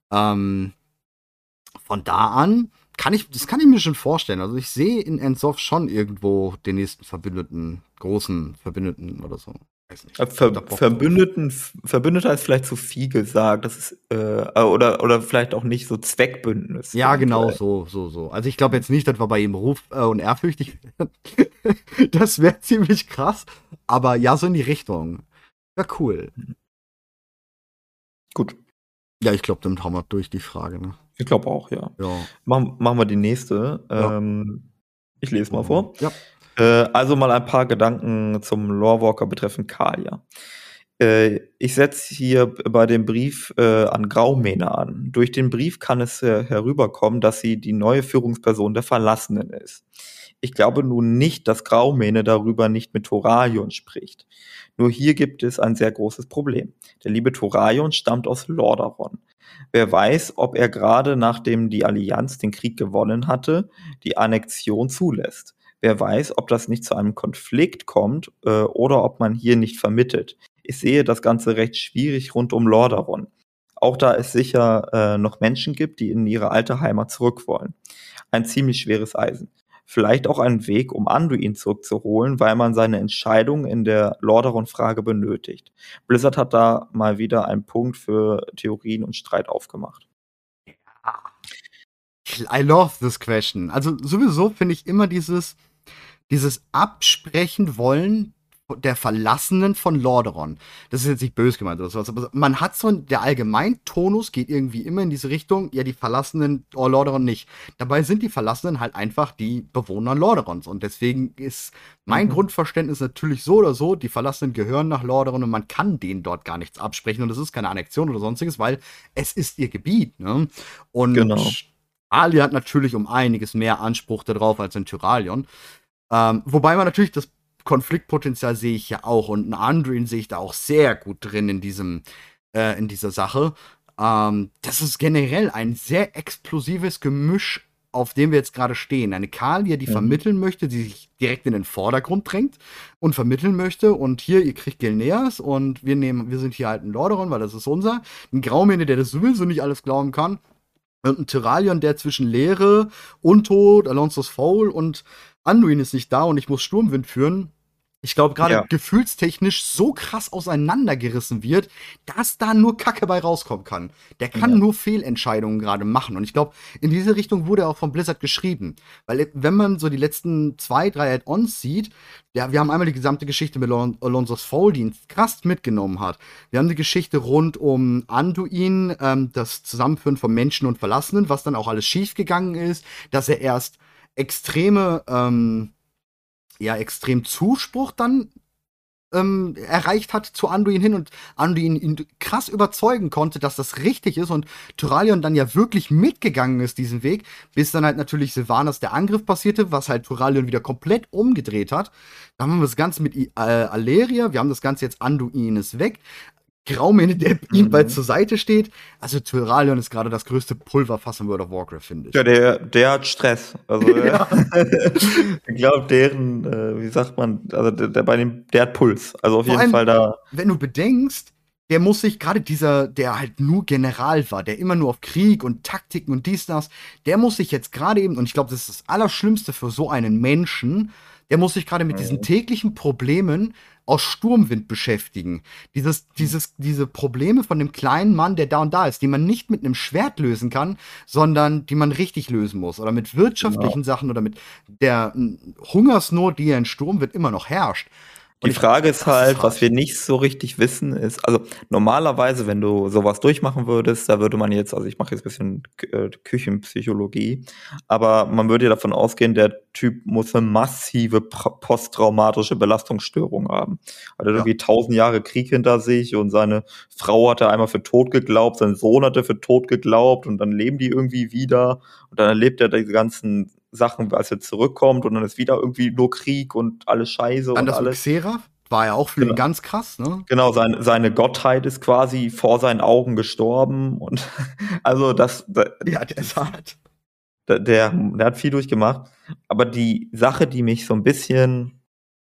Ähm, von da an kann ich, das kann ich mir schon vorstellen. Also ich sehe in Ensov schon irgendwo den nächsten Verbündeten, großen Verbündeten oder so. Weiß nicht. Äh, Ich hab da Ver Bock drauf. Verbündeten, Verbündeter ist vielleicht zu viel gesagt. Das ist, äh, oder, oder vielleicht auch nicht so Zweckbündnis. Ja, genau, eventuell. so, so, so. Also ich glaube jetzt nicht, dass wir bei ihm Ruf äh, und ehrfürchtig werden. Das wäre ziemlich krass. Aber ja, so in die Richtung. Ja, cool. Gut, Ja, ich glaube, damit haben wir durch die Frage, ne? ich glaube auch, ja. Ja. Machen, machen wir die nächste. Ja. Ähm, ich lese mal vor. Ja. Äh, also mal ein paar Gedanken zum Lorewalker betreffend Kalia. Äh, ich setze hier bei dem Brief äh, an Graumähne an. Durch den Brief kann es äh, herüberkommen, dass sie die neue Führungsperson der Verlassenen ist. Ich glaube nun nicht, dass Graumähne darüber nicht mit Thoralion spricht. Nur hier gibt es ein sehr großes Problem. Der liebe Thoraion stammt aus Lordaeron. Wer weiß, ob er gerade nachdem die Allianz den Krieg gewonnen hatte, die Annexion zulässt. Wer weiß, ob das nicht zu einem Konflikt kommt äh, oder ob man hier nicht vermittelt. Ich sehe das Ganze recht schwierig rund um Lordaeron. Auch da es sicher äh, noch Menschen gibt, die in ihre alte Heimat zurück wollen. Ein ziemlich schweres Eisen. Vielleicht auch ein Weg, um Anduin zurückzuholen, weil man seine Entscheidung in der Lordaeron-Frage benötigt. Blizzard hat da mal wieder einen Punkt für Theorien und Streit aufgemacht. I love this question. Also sowieso finde ich immer dieses, dieses Absprechen wollen der Verlassenen von Lordaeron. Das ist jetzt nicht böse gemeint oder sowas, aber man hat so, der Allgemeintonus geht irgendwie immer in diese Richtung, ja, die Verlassenen, oh, Lordaeron nicht. Dabei sind die Verlassenen halt einfach die Bewohner Lordaerons und deswegen ist mein mhm. Grundverständnis natürlich so oder so, die Verlassenen gehören nach Lordaeron und man kann denen dort gar nichts absprechen und es ist keine Annexion oder sonstiges, weil es ist ihr Gebiet, ne? Und genau. Alia hat natürlich um einiges mehr Anspruch darauf als in Thoraion. Ähm, wobei man natürlich das Konfliktpotenzial sehe ich ja auch und einen Anduin sehe ich da auch sehr gut drin in diesem, äh, in dieser Sache. Ähm, das ist generell ein sehr explosives Gemisch, auf dem wir jetzt gerade stehen. Eine Kalia, die mhm. vermitteln möchte, die sich direkt in den Vordergrund drängt und vermitteln möchte. Und hier, ihr kriegt Gilneas und wir nehmen, wir sind hier halt ein Lordaeron, weil das ist unser. Ein Graumähne, der das sowieso nicht alles glauben kann. Und ein Thoraion, der zwischen Leere, Untot, Alonso's Foul und Anduin ist nicht da und ich muss Sturmwind führen. Ich glaube, gerade ja. gefühlstechnisch so krass auseinandergerissen wird, dass da nur Kacke bei rauskommen kann. Der kann ja. nur Fehlentscheidungen gerade machen. Und ich glaube, in diese Richtung wurde er auch von Blizzard geschrieben. Weil, wenn man so die letzten zwei, drei Add-ons sieht, ja, wir haben einmal die gesamte Geschichte mit Alon- Alonso's Foul, die ihn krass mitgenommen hat. Wir haben die Geschichte rund um Anduin, ähm, das Zusammenführen von Menschen und Verlassenen, was dann auch alles schiefgegangen ist, dass er erst extreme, ähm, ja, extrem Zuspruch dann ähm, erreicht hat zu Anduin hin und Anduin ihn krass überzeugen konnte, dass das richtig ist und Thoraion dann ja wirklich mitgegangen ist, diesen Weg, bis dann halt natürlich Sylvanas der Angriff passierte, was halt Thoraion wieder komplett umgedreht hat. Dann haben wir das Ganze mit I- äh, Alleria, wir haben das Ganze jetzt, Anduin ist weg. Graumähne, der ihm mhm. bald zur Seite steht. Also Thoraion ist gerade das größte Pulverfass in World of Warcraft, finde ich. Ja, der, der hat Stress. Also ja. Ich glaube, deren, äh, wie sagt man, also der, der bei dem, der hat Puls. Also auf Vor jeden allem, Fall da. Wenn du bedenkst, der muss sich gerade dieser, der halt nur General war, der immer nur auf Krieg und Taktiken und dies, das, der muss sich jetzt gerade eben, und ich glaube, das ist das Allerschlimmste für so einen Menschen, der muss sich gerade mit mhm. diesen täglichen Problemen aus Sturmwind beschäftigen. Dieses, dieses, diese Probleme von dem kleinen Mann, der da und da ist, die man nicht mit einem Schwert lösen kann, sondern die man richtig lösen muss. Oder mit wirtschaftlichen genau. Sachen oder mit der m, Hungersnot, die ja in Sturmwind immer noch herrscht. Die Frage ist halt, was wir nicht so richtig wissen, ist, also normalerweise, wenn du sowas durchmachen würdest, da würde man jetzt, also ich mache jetzt ein bisschen äh, Küchenpsychologie, aber man würde ja davon ausgehen, der Typ muss eine massive pr- posttraumatische Belastungsstörung haben. Er hat ja. irgendwie tausend Jahre Krieg hinter sich und seine Frau hat er einmal für tot geglaubt, sein Sohn hat er für tot geglaubt und dann leben die irgendwie wieder und dann erlebt er diese ganzen Sachen, als er zurückkommt und dann ist wieder irgendwie nur Krieg und alles Scheiße dann und das alles. Xerath war ja auch für genau. ihn ganz krass, ne? Genau, seine, seine Gottheit ist quasi vor seinen Augen gestorben und also das, das ja, der ist hart. Der, der, der hat viel durchgemacht, aber die Sache, die mich so ein bisschen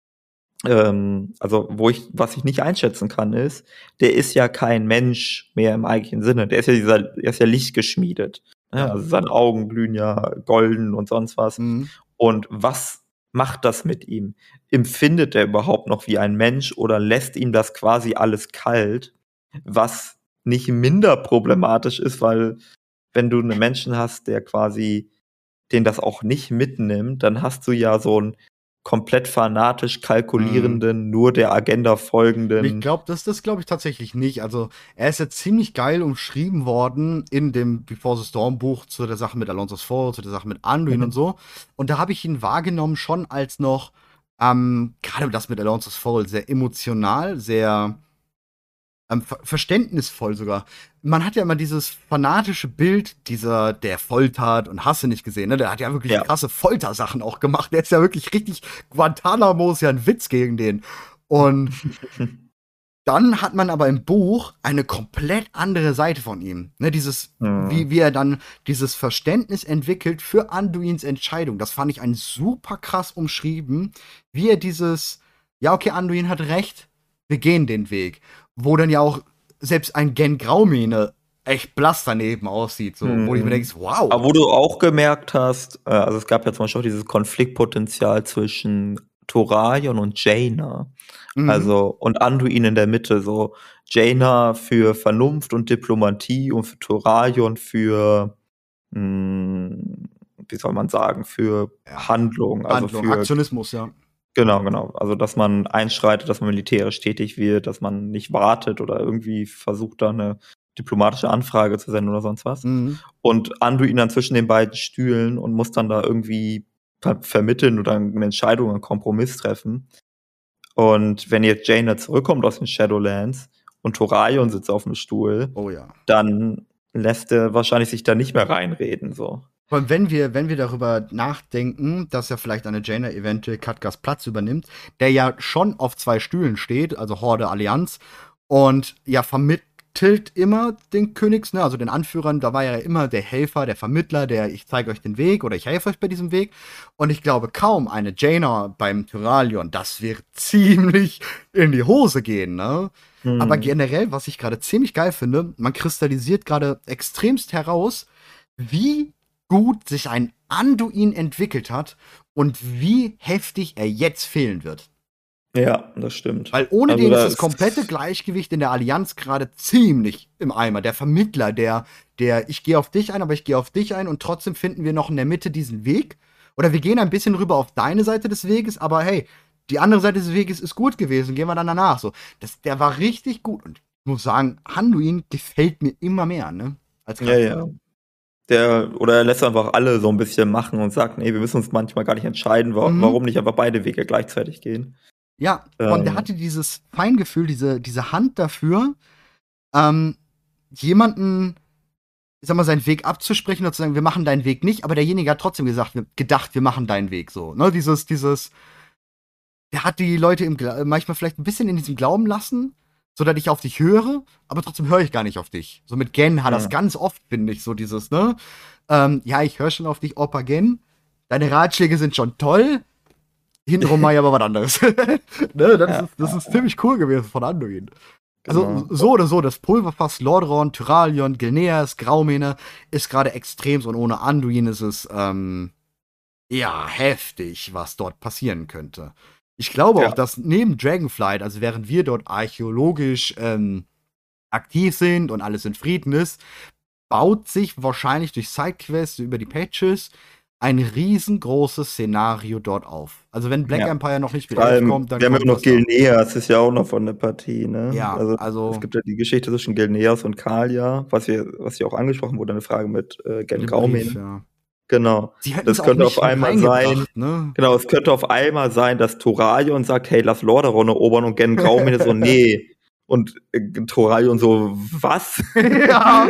ähm, also wo ich, was ich nicht einschätzen kann, ist, der ist ja kein Mensch mehr im eigentlichen Sinne, der ist ja dieser, der ist ja lichtgeschmiedet. Ja, also seine Augen glühen ja golden und sonst was. Mhm. Und was macht das mit ihm? Empfindet er überhaupt noch wie ein Mensch oder lässt ihm das quasi alles kalt? Was nicht minder problematisch ist, weil wenn du einen Menschen hast, der quasi den das auch nicht mitnimmt, dann hast du ja so einen komplett fanatisch kalkulierenden, mhm. nur der Agenda folgenden. Ich glaube, das, das glaube ich tatsächlich nicht. Also er ist ja ziemlich geil umschrieben worden in dem Before the Storm Buch zu der Sache mit Alonso's Fall, zu der Sache mit Anduin mhm. und so. Und da habe ich ihn wahrgenommen schon als noch, ähm, gerade das mit Alonso's Fall, sehr emotional, sehr ähm, ver- verständnisvoll sogar. Man hat ja immer dieses fanatische Bild dieser, der foltert und hast du nicht gesehen, ne? Der hat ja wirklich ja. krasse Foltersachen auch gemacht. Der ist ja wirklich richtig, Guantanamo ist ja ein Witz gegen den. Und Dann hat man aber im Buch eine komplett andere Seite von ihm. Ne, dieses, Mhm. wie, wie er dann dieses Verständnis entwickelt für Anduins Entscheidung. Das fand ich ein super krass umschrieben, wie er dieses, ja, okay, Anduin hat recht, wir gehen den Weg. Wo dann ja auch selbst ein Gen Graumene echt blass daneben aussieht, so, wo ich mir denke, wow. Aber wo du auch gemerkt hast, äh, also es gab ja zum Beispiel auch dieses Konfliktpotenzial zwischen Thoraion und Jaina. Mhm. Also, und Anduin in der Mitte, so Jaina für Vernunft und Diplomatie und für Thoraion für, mh, wie soll man sagen, für Ja. Handlung, also Handlung, für Aktionismus, ja. Genau, genau. Also, dass man einschreitet, dass man militärisch tätig wird, dass man nicht wartet oder irgendwie versucht, da eine diplomatische Anfrage zu senden oder sonst was. Mhm. Und Anduin dann zwischen den beiden Stühlen und muss dann da irgendwie ver vermitteln oder eine Entscheidung, einen Kompromiss treffen. Und wenn jetzt Jaina zurückkommt aus den Shadowlands und Thoraion sitzt auf dem Stuhl, Oh ja. dann lässt er wahrscheinlich sich da nicht mehr reinreden, so. Und wenn wir, wenn wir darüber nachdenken, dass ja vielleicht eine Jaina eventuell Katgas Platz übernimmt, der ja schon auf zwei Stühlen steht, also Horde, Allianz, und ja vermittelt immer den Königs, ne, also den Anführern, da war ja immer der Helfer, der Vermittler, der ich zeige euch den Weg oder ich helfe euch bei diesem Weg. Und ich glaube kaum eine Jaina beim Tyralion, das wird ziemlich in die Hose gehen, ne? Mhm. Aber generell, was ich gerade ziemlich geil finde, man kristallisiert gerade extremst heraus, wie gut sich ein Anduin entwickelt hat und wie heftig er jetzt fehlen wird. Ja, das stimmt. Weil ohne Also den ist da das komplette Gleichgewicht in der Allianz gerade ziemlich im Eimer. Der Vermittler, der, der, ich gehe auf dich ein, aber ich gehe auf dich ein und trotzdem finden wir noch in der Mitte diesen Weg. Oder wir gehen ein bisschen rüber auf deine Seite des Weges, aber hey, die andere Seite des Weges ist gut gewesen, gehen wir dann danach. So, das, der war richtig gut. Und ich muss sagen, Anduin gefällt mir immer mehr, ne? Als Ja, ja. Der, oder er lässt einfach alle so ein bisschen machen und sagt, nee, wir müssen uns manchmal gar nicht entscheiden, wa Mhm. warum nicht einfach beide Wege gleichzeitig gehen. Ja, und der Ähm, hatte dieses Feingefühl, diese, diese Hand dafür, ähm, jemanden, ich sag mal, seinen Weg abzusprechen und zu sagen, wir machen deinen Weg nicht, aber derjenige hat trotzdem gesagt, wir, gedacht, wir machen deinen Weg so. Ne? Dieses, dieses, der hat die Leute im, Gla- manchmal vielleicht ein bisschen in diesem Glauben lassen, so dass ich auf dich höre, aber trotzdem höre ich gar nicht auf dich. So mit Gen hat das Ja. ganz oft, finde ich, so dieses, ne? Ähm, ja, ich höre schon auf dich, Opa Gen. Deine Ratschläge sind schon toll. Hintenrum mal aber was anderes. ne? Das, Ja, ist, das ja, ist ziemlich cool gewesen von Anduin. Also genau. so oder so, das Pulverfass Lordaeron, Tyralion, Gilneas, Graumene ist gerade extrem und ohne Anduin ist es ähm, ja heftig, was dort passieren könnte. Ich glaube Ja. auch, dass neben Dragonflight, also während wir dort archäologisch ähm, aktiv sind und alles in Frieden ist, baut sich wahrscheinlich durch Sidequests über die Patches ein riesengroßes Szenario dort auf. Also wenn Black Ja. Empire noch nicht mit Vor elf allem, kommt, dann wir haben ja kommt noch das da. Gilneas, ist ja auch noch von der Partie, ne? Ja, also, also- es gibt ja die Geschichte zwischen Gilneas und Kalia, was wir, was hier auch angesprochen wurde, eine Frage mit äh, Gen Mit dem Graumene. Brief, ja. Genau. Sie hätten Das es auch könnte nicht auf mit einmal sein. reingebracht, ne? Genau, es könnte auf einmal sein, dass Thoraion sagt, hey, lass Lordaeron erobern und Gen Graumene so, nee. Und äh, Thoraion so, was? Ja.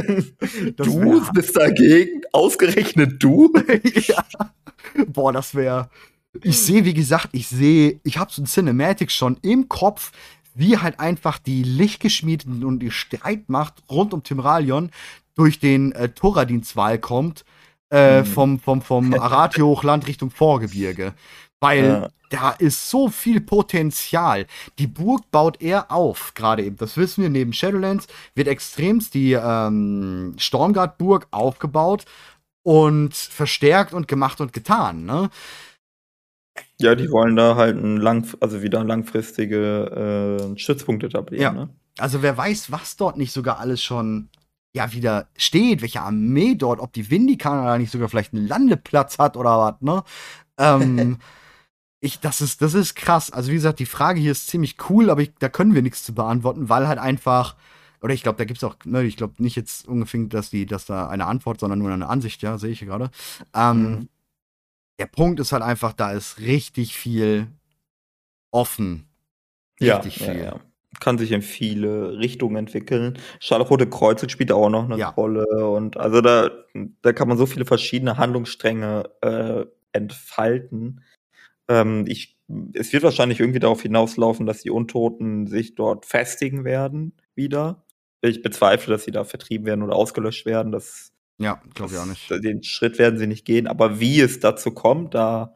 Das Du wär- bist dagegen? Ausgerechnet du? ja. Boah, das wäre. Ich sehe, wie gesagt, ich sehe, ich habe so ein Cinematic schon im Kopf, wie halt einfach die Lichtgeschmiedeten und die Streitmacht rund um Timralion durch den äh, Thoradins-Wal kommt, äh, Mhm. vom, vom, vom Arathi-Hochland Richtung Vorgebirge. Weil Ja. da ist so viel Potenzial. Die Burg baut er auf, gerade eben. Das wissen wir, neben Shadowlands wird extremst die ähm, Stormguard-Burg aufgebaut und verstärkt und gemacht und getan, ne? Ja, die wollen da halt ein lang, also wieder langfristige äh, Stützpunkt etablieren, Ja. ne? Also wer weiß, was dort nicht sogar alles schon ja wieder steht, welche Armee dort, ob die Vindikaner da nicht sogar vielleicht einen Landeplatz hat oder was, ne? Ähm, ich, das ist, das ist krass. Also wie gesagt, die Frage hier ist ziemlich cool, aber ich, da können wir nichts zu beantworten, weil halt einfach, oder ich glaube, da gibt's auch, ne, ich glaube nicht jetzt ungefähr, dass die, dass da eine Antwort, sondern nur eine Ansicht, ja, sehe ich hier gerade. Ähm, Mhm. Der Punkt ist halt einfach, da ist richtig viel offen. Ja, Richtig ja, viel. ja. Kann sich in viele Richtungen entwickeln. Scharlachrote Kreuze spielt auch noch eine Ja. Rolle. Und also da, da kann man so viele verschiedene Handlungsstränge äh, entfalten. Ähm, ich, es wird wahrscheinlich irgendwie darauf hinauslaufen, dass die Untoten sich dort festigen werden wieder. Ich bezweifle, dass sie da vertrieben werden oder ausgelöscht werden. Das, Ja, glaube ich auch das, nicht. den Schritt werden sie nicht gehen. Aber wie es dazu kommt, da,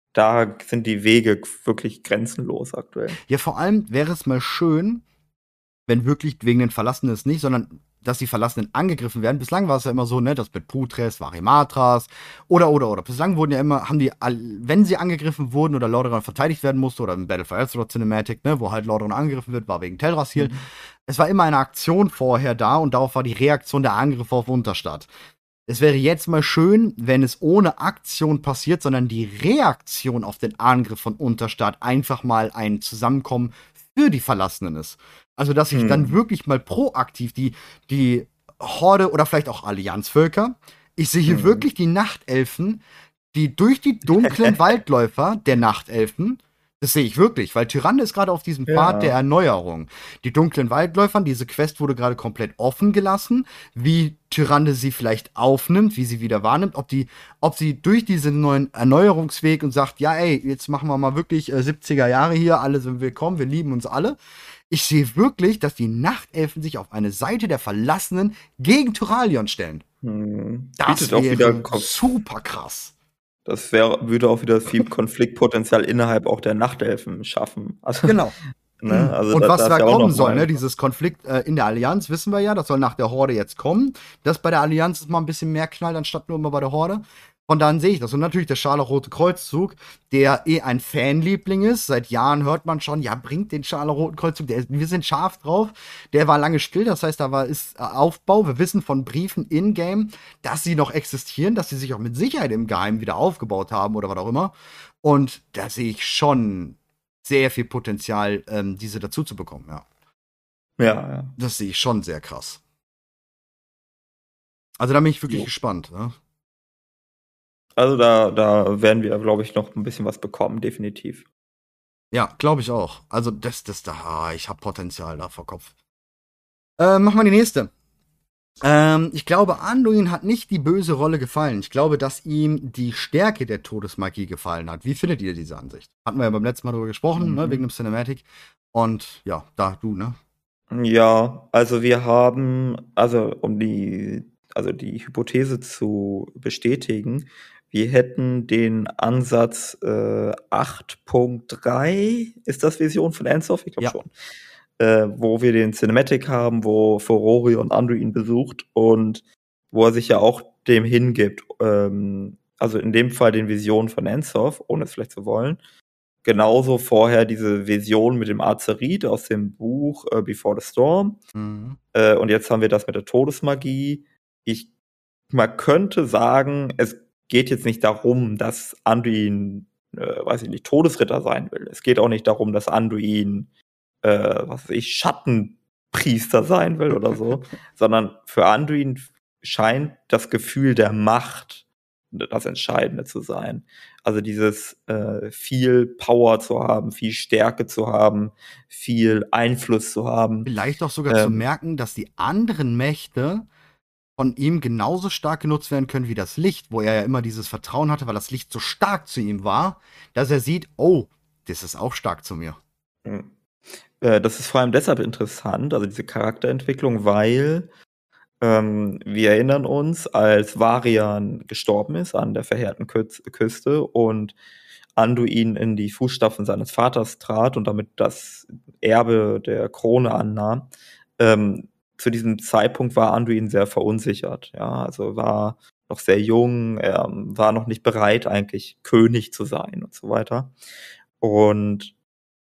da sind die Wege wirklich grenzenlos aktuell. Ja, vor allem wäre es mal schön, wenn wirklich wegen den Verlassenen ist nicht, sondern dass die Verlassenen angegriffen werden. Bislang war es ja immer so, ne, das mit Putres, Varimatras oder, oder, oder. Bislang wurden ja immer, haben die, wenn sie angegriffen wurden oder Lordaeron verteidigt werden musste oder im Battle for Azeroth Cinematic, ne, wo halt Lordaeron angegriffen wird, war wegen Teldrassil. Mhm. Es war immer eine Aktion vorher da und darauf war die Reaktion der Angriff auf Unterstadt. Es wäre jetzt mal schön, wenn es ohne Aktion passiert, sondern die Reaktion auf den Angriff von Unterstadt einfach mal ein Zusammenkommen für die Verlassenen ist. Also, dass sich hm. dann wirklich mal proaktiv die, die Horde oder vielleicht auch Allianzvölker, ich sehe hier hm. wirklich die Nachtelfen, die durch die dunklen Waldläufer der Nachtelfen, das sehe ich wirklich, weil Tyrande ist gerade auf diesem Pfad ja. der Erneuerung. Die dunklen Waldläufern, diese Quest wurde gerade komplett offen gelassen, wie Tyrande sie vielleicht aufnimmt, wie sie wieder wahrnimmt, ob die, ob sie durch diesen neuen Erneuerungsweg und sagt, ja ey, jetzt machen wir mal wirklich äh, siebziger Jahre hier, alle sind willkommen, wir lieben uns alle. Ich sehe wirklich, dass die Nachtelfen sich auf eine Seite der Verlassenen gegen Tyralion stellen. Hm. Das wäre super krass. Das wär, würde auch wieder viel Konfliktpotenzial innerhalb auch der Nachtelfen schaffen. Also, genau. Ne? Also und da, was da da ja kommen soll, ne? Dieses Konflikt äh, in der Allianz, wissen wir ja, das soll nach der Horde jetzt kommen. Das bei der Allianz ist mal ein bisschen mehr knallt, anstatt nur immer bei der Horde. Von daher sehe ich das. Und natürlich der Scharlachrote Kreuzzug, der eh ein Fanliebling ist. Seit Jahren hört man schon, ja, bringt den Scharlachroten Kreuzzug. Der, wir sind scharf drauf. Der war lange still, das heißt, da war ist äh, Aufbau. Wir wissen von Briefen in-game, dass sie noch existieren, dass sie sich auch mit Sicherheit im Geheimen wieder aufgebaut haben oder was auch immer. Und da sehe ich schon sehr viel Potenzial, ähm, diese dazu zu bekommen, ja. Ja, ja. Das sehe ich schon sehr krass. Also da bin ich wirklich jo. gespannt, ne? Also da, da werden wir, glaube ich, noch ein bisschen was bekommen, definitiv. Ja, glaube ich auch. Also das, das da, ich habe Potenzial da vor Kopf. Äh, machen wir die nächste. Ähm, ich glaube, Anduin hat nicht die böse Rolle gefallen. Ich glaube, dass ihm die Stärke der Todesmagie gefallen hat. Wie findet ihr diese Ansicht? Hatten wir ja beim letzten Mal darüber gesprochen, mhm. ne, wegen dem Cinematic. Und ja, da du, ne? Ja, also wir haben, also um die, also die Hypothese zu bestätigen, wir hätten den Ansatz äh, acht Punkt drei, ist das Vision von Ensof? Ich glaube ja. schon. Äh, wo wir den Cinematic haben, wo Furore und Anduin besucht und wo er sich ja auch dem hingibt. Ähm, also in dem Fall den Visionen von Ensof, ohne es vielleicht zu wollen. Genauso vorher diese Vision mit dem Azerit aus dem Buch äh, Before the Storm. Mhm. Äh, und jetzt haben wir das mit der Todesmagie. Ich, man könnte sagen, es geht jetzt nicht darum, dass Anduin, äh, weiß ich nicht, Todesritter sein will. Es geht auch nicht darum, dass Anduin Äh, was weiß ich, Schattenpriester sein will oder so, sondern für Anduin scheint das Gefühl der Macht das Entscheidende zu sein. Also dieses äh, viel Power zu haben, viel Stärke zu haben, viel Einfluss zu haben. Vielleicht auch sogar ähm, zu merken, dass die anderen Mächte von ihm genauso stark genutzt werden können wie das Licht, wo er ja immer dieses Vertrauen hatte, weil das Licht so stark zu ihm war, dass er sieht, oh, das ist auch stark zu mir. Mhm. Das ist vor allem deshalb interessant, also diese Charakterentwicklung, weil ähm, wir erinnern uns, als Varian gestorben ist an der verheerten Kü- Küste und Anduin in die Fußstapfen seines Vaters trat und damit das Erbe der Krone annahm. Ähm, zu diesem Zeitpunkt war Anduin sehr verunsichert, ja, also war noch sehr jung, er war noch nicht bereit, eigentlich König zu sein und so weiter. Und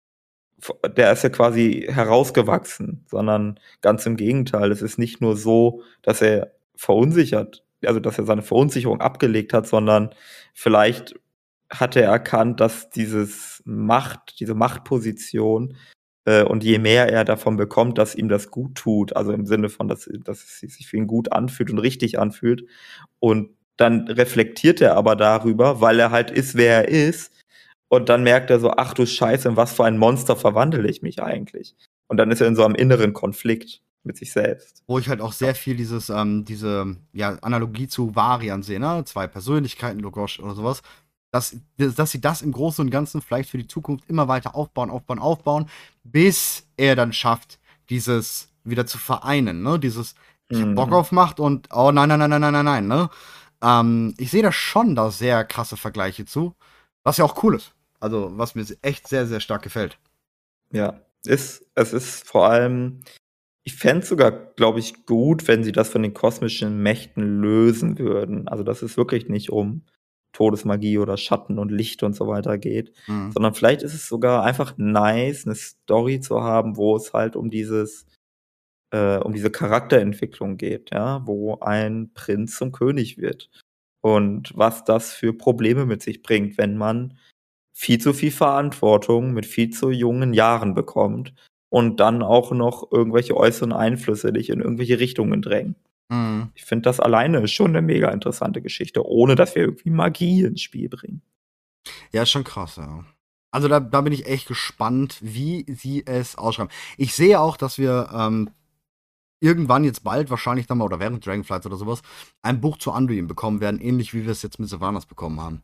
der ist ja quasi herausgewachsen, sondern ganz im Gegenteil. Es ist nicht nur so, dass er verunsichert, also dass er seine Verunsicherung abgelegt hat, sondern vielleicht hat er erkannt, dass dieses Macht, diese Machtposition äh, und je mehr er davon bekommt, dass ihm das gut tut, also im Sinne von, dass, dass es sich für ihn gut anfühlt und richtig anfühlt, und dann reflektiert er aber darüber, weil er halt ist, wer er ist. Und dann merkt er so, ach du Scheiße, in was für ein Monster verwandle ich mich eigentlich? Und dann ist er in so einem inneren Konflikt mit sich selbst. Wo ich halt auch sehr viel dieses, ähm, diese ja, Analogie zu Varian sehe, ne? Zwei Persönlichkeiten, Logosh oder sowas. Dass, dass sie das im Großen und Ganzen vielleicht für die Zukunft immer weiter aufbauen, aufbauen, aufbauen, bis er dann schafft, dieses wieder zu vereinen, ne? Dieses, ich hab Bock Mhm. auf Macht und, oh nein, nein, nein, nein, nein, nein, nein, ne? Ähm, ich sehe da schon da sehr krasse Vergleiche zu, was ja auch cool ist. Also, was mir echt sehr, sehr stark gefällt. Ja, ist, es ist vor allem, ich fände es sogar, glaube ich, gut, wenn sie das von den kosmischen Mächten lösen würden. Also, dass es wirklich nicht um Todesmagie oder Schatten und Licht und so weiter geht, Mhm. sondern vielleicht ist es sogar einfach nice, eine Story zu haben, wo es halt um dieses, äh, um diese Charakterentwicklung geht, ja, wo ein Prinz zum König wird. Und was das für Probleme mit sich bringt, wenn man viel zu viel Verantwortung mit viel zu jungen Jahren bekommt und dann auch noch irgendwelche äußeren Einflüsse dich in irgendwelche Richtungen drängen. Mhm. Ich finde, das alleine ist schon eine mega interessante Geschichte, ohne dass wir irgendwie Magie ins Spiel bringen. Ja, ist schon krass, ja. Also da, da bin ich echt gespannt, wie sie es ausschreiben. Ich sehe auch, dass wir ähm, irgendwann jetzt bald wahrscheinlich dann mal oder während Dragonflights oder sowas ein Buch zu Anduin bekommen werden, ähnlich wie wir es jetzt mit Sylvanas bekommen haben.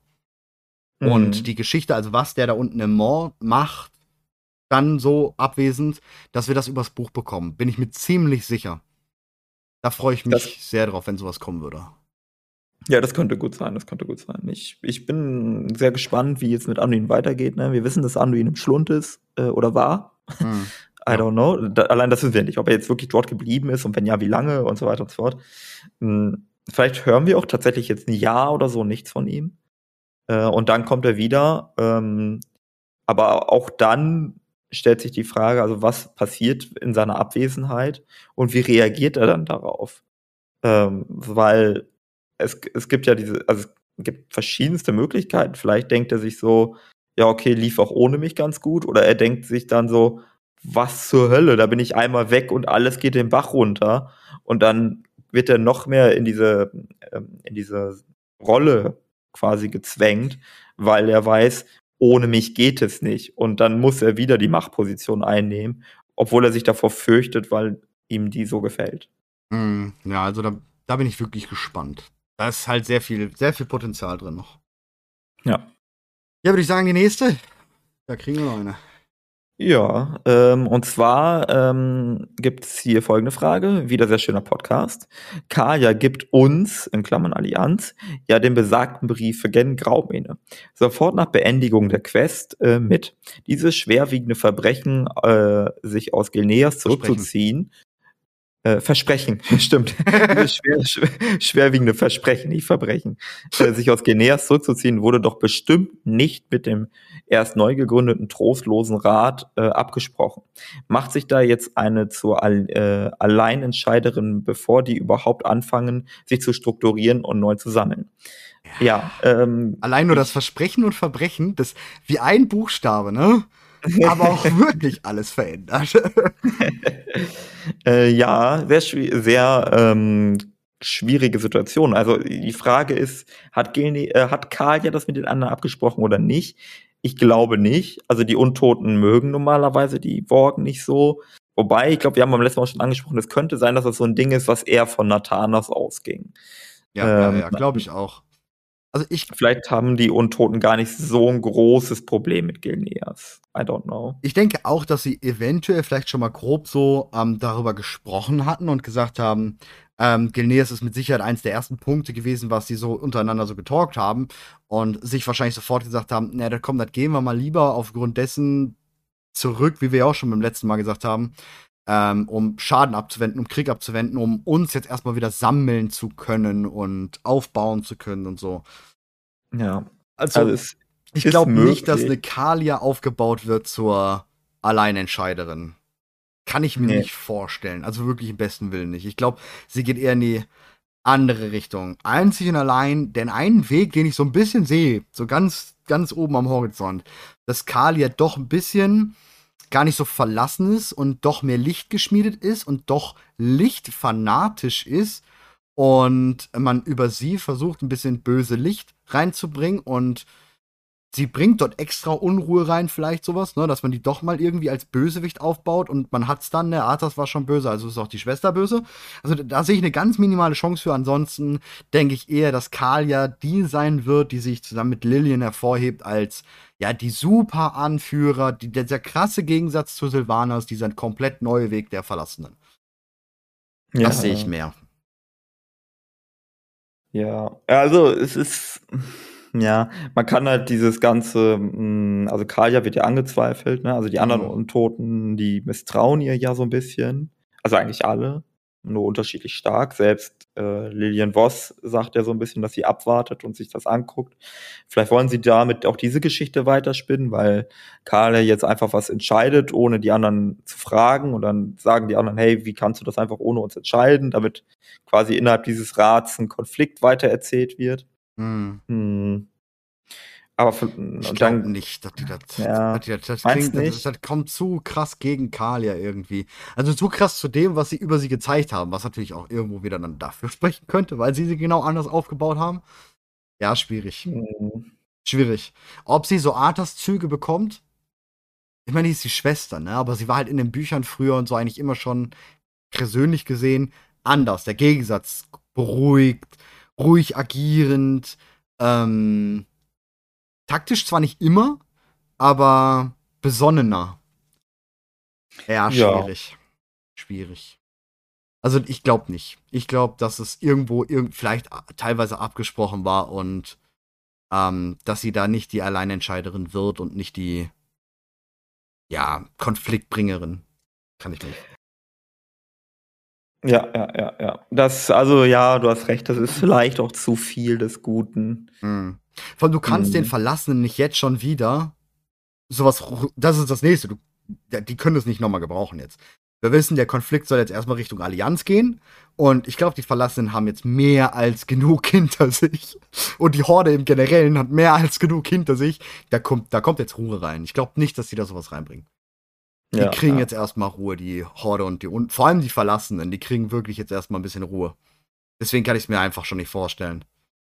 Und Mhm. die Geschichte, also was der da unten im Maw macht, dann so abwesend, dass wir das übers Buch bekommen. Bin ich mir ziemlich sicher. Da freue ich Das, mich sehr drauf, wenn sowas kommen würde. ja, das könnte gut sein, das könnte gut sein. Ich, ich bin sehr gespannt, wie jetzt mit Anduin weitergeht. Ne? Wir wissen, dass Anduin im Schlund ist äh, oder war. Hm. I Ja. don't know. Da, allein das wissen wir nicht, ob er jetzt wirklich dort geblieben ist und wenn ja, wie lange und so weiter und so fort. Hm, vielleicht hören wir auch tatsächlich jetzt ein Jahr oder so nichts von ihm. Äh, und dann kommt er wieder. Ähm, aber auch dann stellt sich die Frage, also was passiert in seiner Abwesenheit und wie reagiert er dann darauf? Ähm, weil es, es gibt ja diese, also es gibt verschiedenste Möglichkeiten. Vielleicht denkt er sich so, ja, okay, lief auch ohne mich ganz gut. Oder er denkt sich dann so, was zur Hölle, da bin ich einmal weg und alles geht den Bach runter. Und dann wird er noch mehr in diese, ähm, in diese Rolle quasi gezwängt, weil er weiß, ohne mich geht es nicht. Und dann muss er wieder die Machtposition einnehmen, obwohl er sich davor fürchtet, weil ihm die so gefällt. Hm. Ja, also da, da bin ich wirklich gespannt. Da ist halt sehr viel, sehr viel Potenzial drin noch. Ja. Ja, würde ich sagen, die nächste. Da kriegen wir noch eine. Ja, ähm, und zwar ähm, gibt es hier folgende Frage, wieder sehr schöner Podcast. Kaya gibt uns, in Klammern Allianz, ja den besagten Brief für Gen Graumene. Sofort nach Beendigung der Quest äh, mit. Dieses schwerwiegende Verbrechen, äh, sich aus Gilneas Versprechen. zurückzuziehen, Äh, Versprechen, stimmt. Dieses schwer, schwer, schwerwiegende Versprechen, nicht Verbrechen. Äh, sich aus Geneas zurückzuziehen, wurde doch bestimmt nicht mit dem erst neu gegründeten trostlosen Rat äh, abgesprochen. Macht sich da jetzt eine zur All, äh, Alleinentscheiderin, bevor die überhaupt anfangen, sich zu strukturieren und neu zu sammeln. Ja, ähm, Allein nur das ich, Versprechen und Verbrechen, das wie ein Buchstabe, ne? Aber auch wirklich alles verändert. äh, ja, sehr, schwi- sehr ähm, schwierige Situation. Also die Frage ist, hat, Gilne, äh, hat Karl ja das mit den anderen abgesprochen oder nicht? Ich glaube nicht. Also die Untoten mögen normalerweise die Worgen nicht so. Wobei, ich glaube, wir haben beim letzten Mal schon angesprochen, es könnte sein, dass das so ein Ding ist, was eher von Nathanas ausging. Ja, ja, Ähm, ja, glaube ich auch. Also ich, vielleicht haben die Untoten gar nicht so ein großes Problem mit Gilneas. I don't know. ich denke auch, dass sie eventuell vielleicht schon mal grob so ähm, darüber gesprochen hatten und gesagt haben, ähm, Gilneas ist mit Sicherheit eins der ersten Punkte gewesen, was sie so untereinander so getalkt haben und sich wahrscheinlich sofort gesagt haben, na, da komm, das gehen wir mal lieber aufgrund dessen zurück, wie wir ja auch schon beim letzten Mal gesagt haben, ähm, um Schaden abzuwenden, um Krieg abzuwenden, um uns jetzt erstmal wieder sammeln zu können und aufbauen zu können und so. Ja, also Also, es ich ist glaube nicht, dass möglich. eine Kalia aufgebaut wird zur Alleinentscheiderin. Kann ich mir Nee. nicht vorstellen. Also wirklich im besten Willen nicht. Ich glaube, sie geht eher in die andere Richtung. Einzig und allein, denn einen Weg, den ich so ein bisschen sehe, so ganz, ganz oben am Horizont, dass Kalia doch ein bisschen gar nicht so verlassen ist und doch mehr Licht geschmiedet ist und doch lichtfanatisch ist und man über sie versucht, ein bisschen böse Licht reinzubringen und sie bringt dort extra Unruhe rein, vielleicht sowas, ne, dass man die doch mal irgendwie als Bösewicht aufbaut und man hat's dann, ne, Arthas war schon böse, also ist auch die Schwester böse. Also da, da sehe ich eine ganz minimale Chance für. Ansonsten denke ich eher, dass Kalia die sein wird, die sich zusammen mit Lillian hervorhebt als, ja, die super Anführer, die, der, der krasse Gegensatz zu Sylvanas, dieser komplett neue Weg der Verlassenen. Ja, Das sehe ich mehr. Ja, also es ist, ja, man kann halt dieses ganze, mh, also Kalia wird ja angezweifelt, ne? Also die anderen Mhm. Untoten, die misstrauen ihr ja so ein bisschen. Also eigentlich alle, nur unterschiedlich stark. Selbst äh, Lillian Voss sagt ja so ein bisschen, dass sie abwartet und sich das anguckt. Vielleicht wollen sie damit auch diese Geschichte weiterspinnen, weil Kalia jetzt einfach was entscheidet, ohne die anderen zu fragen. Und dann sagen die anderen, hey, wie kannst du das einfach ohne uns entscheiden, damit quasi innerhalb dieses Rats ein Konflikt weitererzählt wird. Mhm. Hm. Aber für, Ich und glaube dann, nicht, dass die das, ja, dass die das, das meinst klingt, du das, nicht? das kommt zu krass gegen Kalia irgendwie. Also zu krass zu dem, was sie über sie gezeigt haben, was natürlich auch irgendwo wieder dann dafür sprechen könnte, weil sie sie genau anders aufgebaut haben. Ja, schwierig. Hm. Schwierig. Ob sie so Arthas-Züge bekommt? Ich meine, die ist die Schwester, ne? Aber sie war halt in den Büchern früher und so eigentlich immer schon persönlich gesehen anders. Der Gegensatz, beruhigt, ruhig agierend, ähm, taktisch zwar nicht immer, aber besonnener. Ja, Ja, schwierig. Schwierig. Also ich glaube nicht. Ich glaube, dass es irgendwo irg vielleicht a- teilweise abgesprochen war und ähm, dass sie da nicht die Alleinentscheiderin wird und nicht die, ja, Konfliktbringerin. Kann ich mir nicht. ja, ja, ja, ja. Das, also ja, du hast recht, das ist vielleicht auch zu viel des Guten. Hm. Vor allem, du kannst den Hm. Verlassenen nicht jetzt schon wieder sowas. ru- Das ist das nächste. Du, ja, die können es nicht nochmal gebrauchen jetzt. Wir wissen, der Konflikt soll jetzt erstmal Richtung Allianz gehen. Und ich glaube, die Verlassenen haben jetzt mehr als genug hinter sich. Und die Horde im Generellen hat mehr als genug hinter sich. Da kommt, da kommt jetzt Ruhe rein. Ich glaube nicht, dass die da sowas reinbringen. Die Ja, kriegen ja. jetzt erstmal Ruhe, die Horde und die und vor allem die Verlassenen, die kriegen wirklich jetzt erstmal ein bisschen Ruhe. Deswegen kann ich es mir einfach schon nicht vorstellen.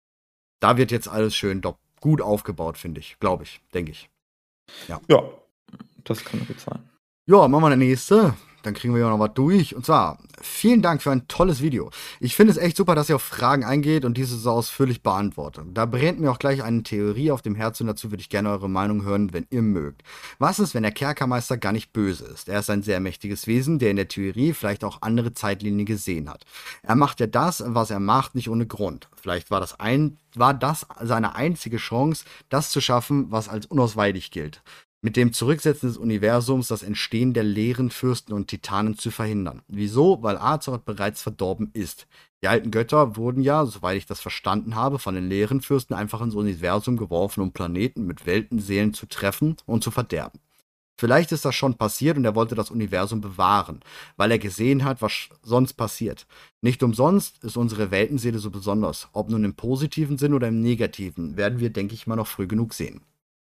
Da wird jetzt alles schön do- gut aufgebaut, finde ich. Glaube ich, denke ich. Ja. Ja, das kann gut sein. Ja, machen wir eine nächste. Dann kriegen wir ja noch was durch. Und zwar, vielen Dank für ein tolles Video. Ich finde es echt super, dass ihr auf Fragen eingeht und diese so ausführlich beantwortet. Da brennt mir auch gleich eine Theorie auf dem Herzen. Dazu würde ich gerne eure Meinung hören, wenn ihr mögt. Was ist, wenn der Kerkermeister gar nicht böse ist? Er ist ein sehr mächtiges Wesen, der in der Theorie vielleicht auch andere Zeitlinien gesehen hat. Er macht ja das, was er macht, nicht ohne Grund. Vielleicht war das, ein, war das seine einzige Chance, das zu schaffen, was als unausweichlich gilt. Mit dem Zurücksetzen des Universums das Entstehen der leeren Fürsten und Titanen zu verhindern. Wieso? Weil Azeroth bereits verdorben ist. Die alten Götter wurden ja, soweit ich das verstanden habe, von den leeren Fürsten einfach ins Universum geworfen, um Planeten mit Weltenseelen zu treffen und zu verderben. Vielleicht ist das schon passiert und er wollte das Universum bewahren, weil er gesehen hat, was sonst passiert. Nicht umsonst ist unsere Weltenseele so besonders. Ob nun im positiven Sinn oder im negativen, werden wir, denke ich mal, noch früh genug sehen.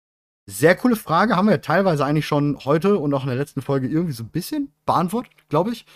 Sehr coole Frage, haben wir ja teilweise eigentlich schon heute und auch in der letzten Folge irgendwie so ein bisschen beantwortet, glaube ich.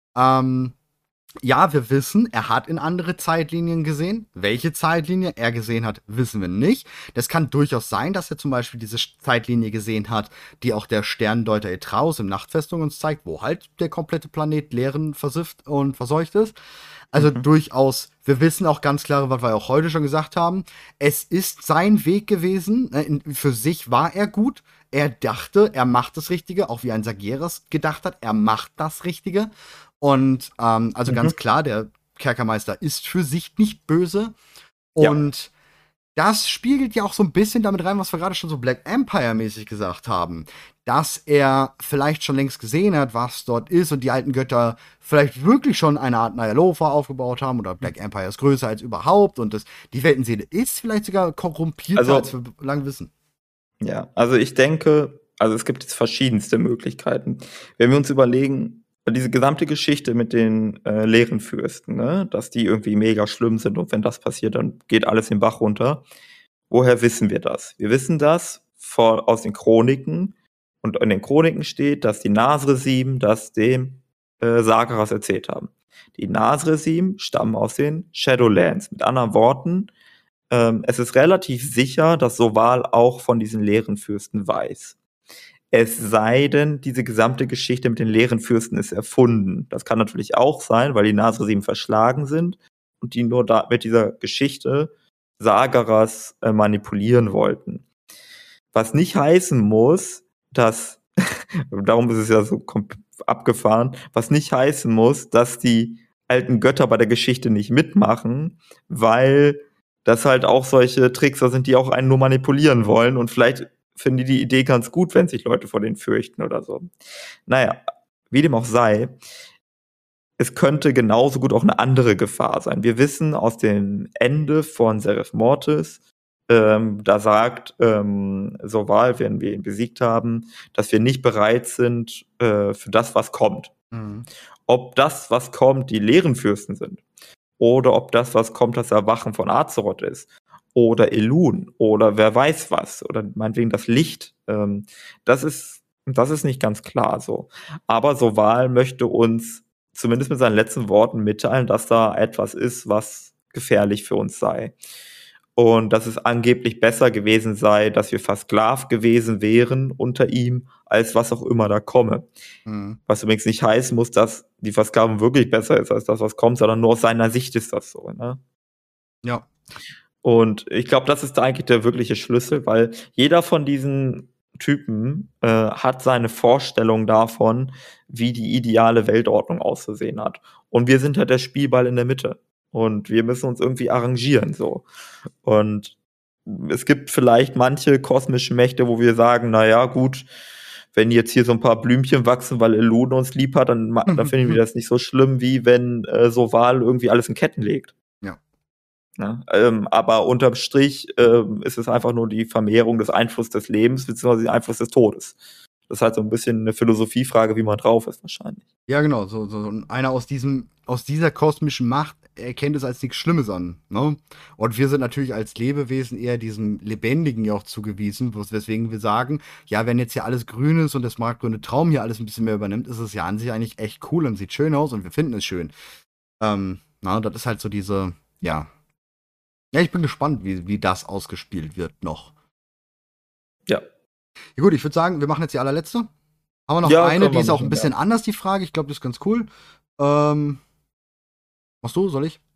Ähm, ja, wir wissen, er hat in andere Zeitlinien gesehen. Welche Zeitlinie er gesehen hat, wissen wir nicht. Das kann durchaus sein, dass er zum Beispiel diese Zeitlinie gesehen hat, die auch der Sterndeuter Etraus im Nachtfestung uns zeigt, wo halt der komplette Planet leeren versifft und verseucht ist. Also Mhm. durchaus, wir wissen auch ganz klar, was wir auch heute schon gesagt haben. Es ist sein Weg gewesen. Für sich war er gut. Er dachte, er macht das Richtige, auch wie ein Sageras gedacht hat, er macht das Richtige. Und ähm, also Mhm. ganz klar, der Kerkermeister ist für sich nicht böse. Ja. Und das spiegelt ja auch so ein bisschen damit rein, was wir gerade schon so Black Empire-mäßig gesagt haben. Dass er vielleicht schon längst gesehen hat, was dort ist und die alten Götter vielleicht wirklich schon eine Art Nyalofa aufgebaut haben oder Black Empire ist größer als überhaupt und das, die Weltenseele ist vielleicht sogar korrumpierter, als Also, wir lange wissen. ja, also ich denke, also es gibt jetzt verschiedenste Möglichkeiten. Wenn wir uns überlegen, diese gesamte Geschichte mit den äh, leeren Fürsten, ne, dass die irgendwie mega schlimm sind und wenn das passiert, dann geht alles den Bach runter. Woher wissen wir das? Wir wissen das vor, aus den Chroniken und in den Chroniken steht, dass die Nasresim das dem äh, Sageras erzählt haben. Die Nasresim stammen aus den Shadowlands. Mit anderen Worten, ähm, es ist relativ sicher, dass Soval auch von diesen leeren Fürsten weiß. Es sei denn, diese gesamte Geschichte mit den leeren Fürsten ist erfunden. Das kann natürlich auch sein, weil die Nasresim verschlagen sind und die nur da mit dieser Geschichte Sagaras äh, manipulieren wollten. Was nicht heißen muss, dass, darum ist es ja so abgefahren, was nicht heißen muss, dass die alten Götter bei der Geschichte nicht mitmachen, weil das halt auch solche Trickser sind, die auch einen nur manipulieren wollen und vielleicht finden die die Idee ganz gut, wenn sich Leute vor denen fürchten oder so. Naja, wie dem auch sei, es könnte genauso gut auch eine andere Gefahr sein. Wir wissen aus dem Ende von Seraph Mortis, ähm, da sagt ähm, Soval, wenn wir ihn besiegt haben, dass wir nicht bereit sind äh, für das, was kommt. Mhm. Ob das, was kommt, die leeren Fürsten sind oder ob das, was kommt, das Erwachen von Azeroth ist oder Elun oder wer weiß was oder meinetwegen das Licht, ähm, das ist das ist nicht ganz klar so. Aber Soval möchte uns zumindest mit seinen letzten Worten mitteilen, dass da etwas ist, was gefährlich für uns sei. Und dass es angeblich besser gewesen sei, dass wir versklavt gewesen wären unter ihm, als was auch immer da komme. Mhm. Was übrigens nicht heißen muss, dass die Versklavung wirklich besser ist als das, was kommt, sondern nur aus seiner Sicht ist das so. Ne? Ja. Und ich glaube, das ist da eigentlich der wirkliche Schlüssel, weil jeder von diesen Typen äh, hat seine Vorstellung davon, wie die ideale Weltordnung auszusehen hat. Und wir sind halt der Spielball in der Mitte. Und wir müssen uns irgendwie arrangieren, so. Und es gibt vielleicht manche kosmische Mächte, wo wir sagen, na ja, gut, wenn jetzt hier so ein paar Blümchen wachsen, weil Elun uns lieb hat, dann, dann finden wir das nicht so schlimm, wie wenn äh, Soval irgendwie alles in Ketten legt. Ja. Ja, ähm, aber unterm Strich ähm, ist es einfach nur die Vermehrung des Einflusses des Lebens beziehungsweise der Einfluss des Todes. Das ist halt so ein bisschen eine Philosophiefrage, wie man drauf ist wahrscheinlich. Ja, genau. So, so einer aus diesem, aus dieser kosmischen Macht erkennt es als nichts Schlimmes an. Ne? Und wir sind natürlich als Lebewesen eher diesem Lebendigen ja auch zugewiesen, weswegen wir sagen, ja, wenn jetzt hier alles grün ist und das marktgrüne Traum hier alles ein bisschen mehr übernimmt, ist es ja an sich eigentlich echt cool und sieht schön aus und wir finden es schön. Ähm, na, das ist halt so diese, ja. Ja, ich bin gespannt, wie, wie das ausgespielt wird noch. Ja. Ja gut, ich würde sagen, wir machen jetzt die allerletzte. Haben wir noch ja, eine, die ist auch ein bisschen ja. anders, die Frage. Ich glaube, das ist ganz cool. Ähm, machst du, soll ich?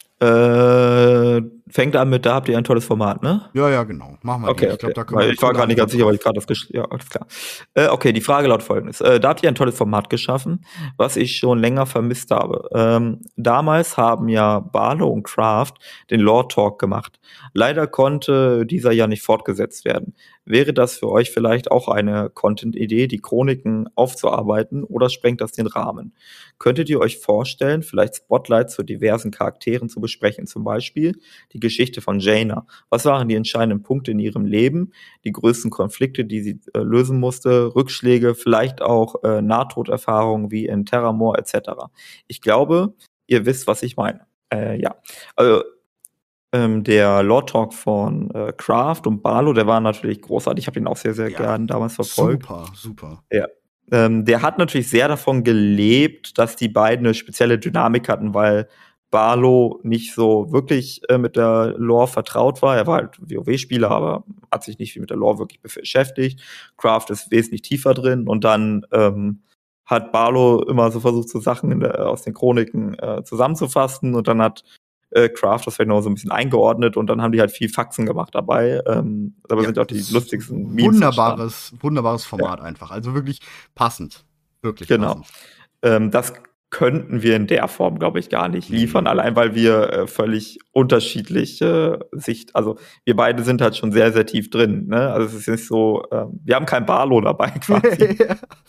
Äh, fängt an mit, da habt ihr ein tolles Format, ne? Ja, ja, genau. Machen wir okay, die. Ich, glaub, da können wir ich war gerade nicht ganz sicher, weil ich gerade das gesch- ja, alles klar. Äh, okay, die Frage lautet folgendes. Äh, da habt ihr ein tolles Format geschaffen, was ich schon länger vermisst habe. Ähm, damals haben ja Barlow und Craft den Lore Talk gemacht. Leider konnte dieser ja nicht fortgesetzt werden. Wäre das für euch vielleicht auch eine Content-Idee, die Chroniken aufzuarbeiten, oder sprengt das den Rahmen? Könntet ihr euch vorstellen, vielleicht Spotlights zu diversen Charakteren zu besprechen? Zum Beispiel die Geschichte von Jaina. Was waren die entscheidenden Punkte in ihrem Leben, die größten Konflikte, die sie äh, lösen musste, Rückschläge, vielleicht auch äh, Nahtoderfahrungen wie in Terramore et cetera. Ich glaube, ihr wisst, was ich meine. Äh, ja, also ähm, der Lore Talk von äh, Craft und Barlow, der war natürlich großartig. Ich habe ihn auch sehr, sehr ja, gern damals verfolgt. Super, super. Ja. Ähm, der hat natürlich sehr davon gelebt, dass die beiden eine spezielle Dynamik hatten, weil Barlow nicht so wirklich äh, mit der Lore vertraut war. Er war halt WoW-Spieler, aber hat sich nicht viel mit der Lore wirklich beschäftigt. Craft ist wesentlich tiefer drin und dann ähm, hat Barlow immer so versucht, so Sachen in der, aus den Chroniken äh, zusammenzufassen und dann hat äh, Craft das vielleicht noch so ein bisschen eingeordnet und dann haben die halt viel Faxen gemacht dabei. Ähm, dabei ja, sind auch die lustigsten Memes Wunderbares, entstanden. wunderbares Format ja. einfach. Also wirklich passend. Wirklich genau. passend. Ähm, das könnten wir in der Form, glaube ich, gar nicht liefern, mhm. allein weil wir äh, völlig unterschiedliche äh, Sicht, also wir beide sind halt schon sehr, sehr tief drin, ne? Also es ist nicht so, äh, wir haben kein Barlow dabei quasi.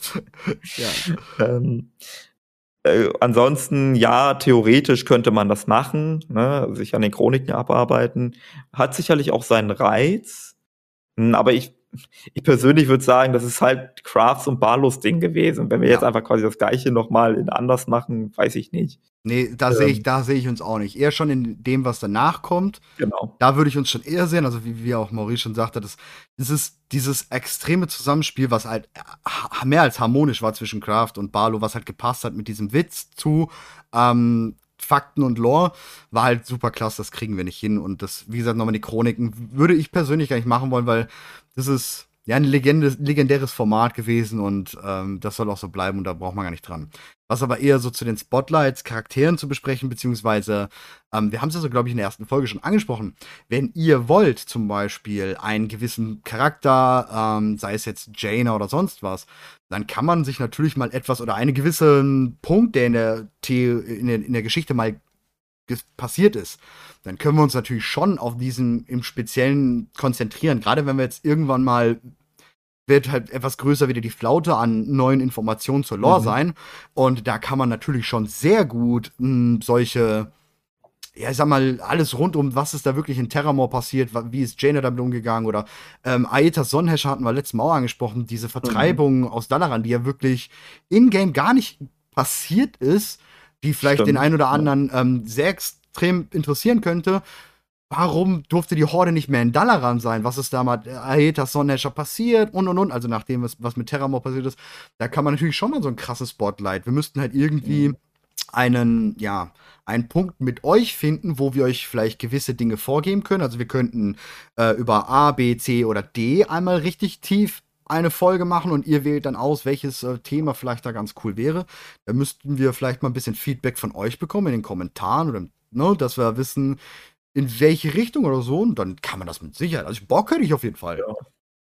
ja. ähm, äh, ansonsten, ja, theoretisch könnte man das machen, ne? Sich an den Chroniken abarbeiten. Hat sicherlich auch seinen Reiz, aber ich Ich persönlich würde sagen, das ist halt Crafts und Barlows Ding gewesen. Wenn wir ja. jetzt einfach quasi das Gleiche nochmal in anders machen, weiß ich nicht. Nee, da ähm, sehe ich, da sehe ich uns auch nicht. Eher schon in dem, was danach kommt. Genau. Da würde ich uns schon eher sehen, also wie, wie auch Maurice schon sagte, das, das ist dieses extreme Zusammenspiel, was halt mehr als harmonisch war zwischen Craft und Barlow, was halt gepasst hat mit diesem Witz zu, ähm, Fakten und Lore war halt super klasse, das kriegen wir nicht hin. Und das, wie gesagt, nochmal die Chroniken würde ich persönlich gar nicht machen wollen, weil das ist ja ein Legende, legendäres Format gewesen und ähm, das soll auch so bleiben und da braucht man gar nicht dran. Was aber eher so zu den Spotlights, Charakteren zu besprechen, beziehungsweise, ähm, wir haben es ja so, glaube ich, in der ersten Folge schon angesprochen, wenn ihr wollt zum Beispiel einen gewissen Charakter, ähm, sei es jetzt Jaina oder sonst was, dann kann man sich natürlich mal etwas oder einen gewissen Punkt, der in der, The in der, in der Geschichte mal passiert ist, dann können wir uns natürlich schon auf diesen im Speziellen konzentrieren. Gerade wenn wir jetzt irgendwann mal wird halt etwas größer wieder die Flaute an neuen Informationen zur Lore mhm. sein. Und da kann man natürlich schon sehr gut mh, solche, ja, ich sag mal, alles rund um, was ist da wirklich in Terramore passiert, wie ist Jaina damit umgegangen oder ähm, Aetas Sonnenherrscher hatten wir letztes Mal auch angesprochen, diese Vertreibung mhm. aus Dalaran, die ja wirklich in-game gar nicht passiert ist, die vielleicht Stimmt. den einen oder anderen ähm, sehr extrem interessieren könnte. Warum durfte die Horde nicht mehr in Dalaran sein? Was ist da mit Aetas Sonnenherrscher passiert? Und, und, und. Also nachdem, was, was mit Terramore passiert ist, da kann man natürlich schon mal so ein krasses Spotlight. Wir müssten halt irgendwie mhm. einen, ja, einen Punkt mit euch finden, wo wir euch vielleicht gewisse Dinge vorgeben können. Also wir könnten äh, über A, B, C oder D einmal richtig tief eine Folge machen und ihr wählt dann aus, welches äh, Thema vielleicht da ganz cool wäre. Da müssten wir vielleicht mal ein bisschen Feedback von euch bekommen in den Kommentaren oder, ne, dass wir wissen, in welche Richtung oder so, und dann kann man das mit Sicherheit. Also Bock hätte ich auf jeden Fall. Ja.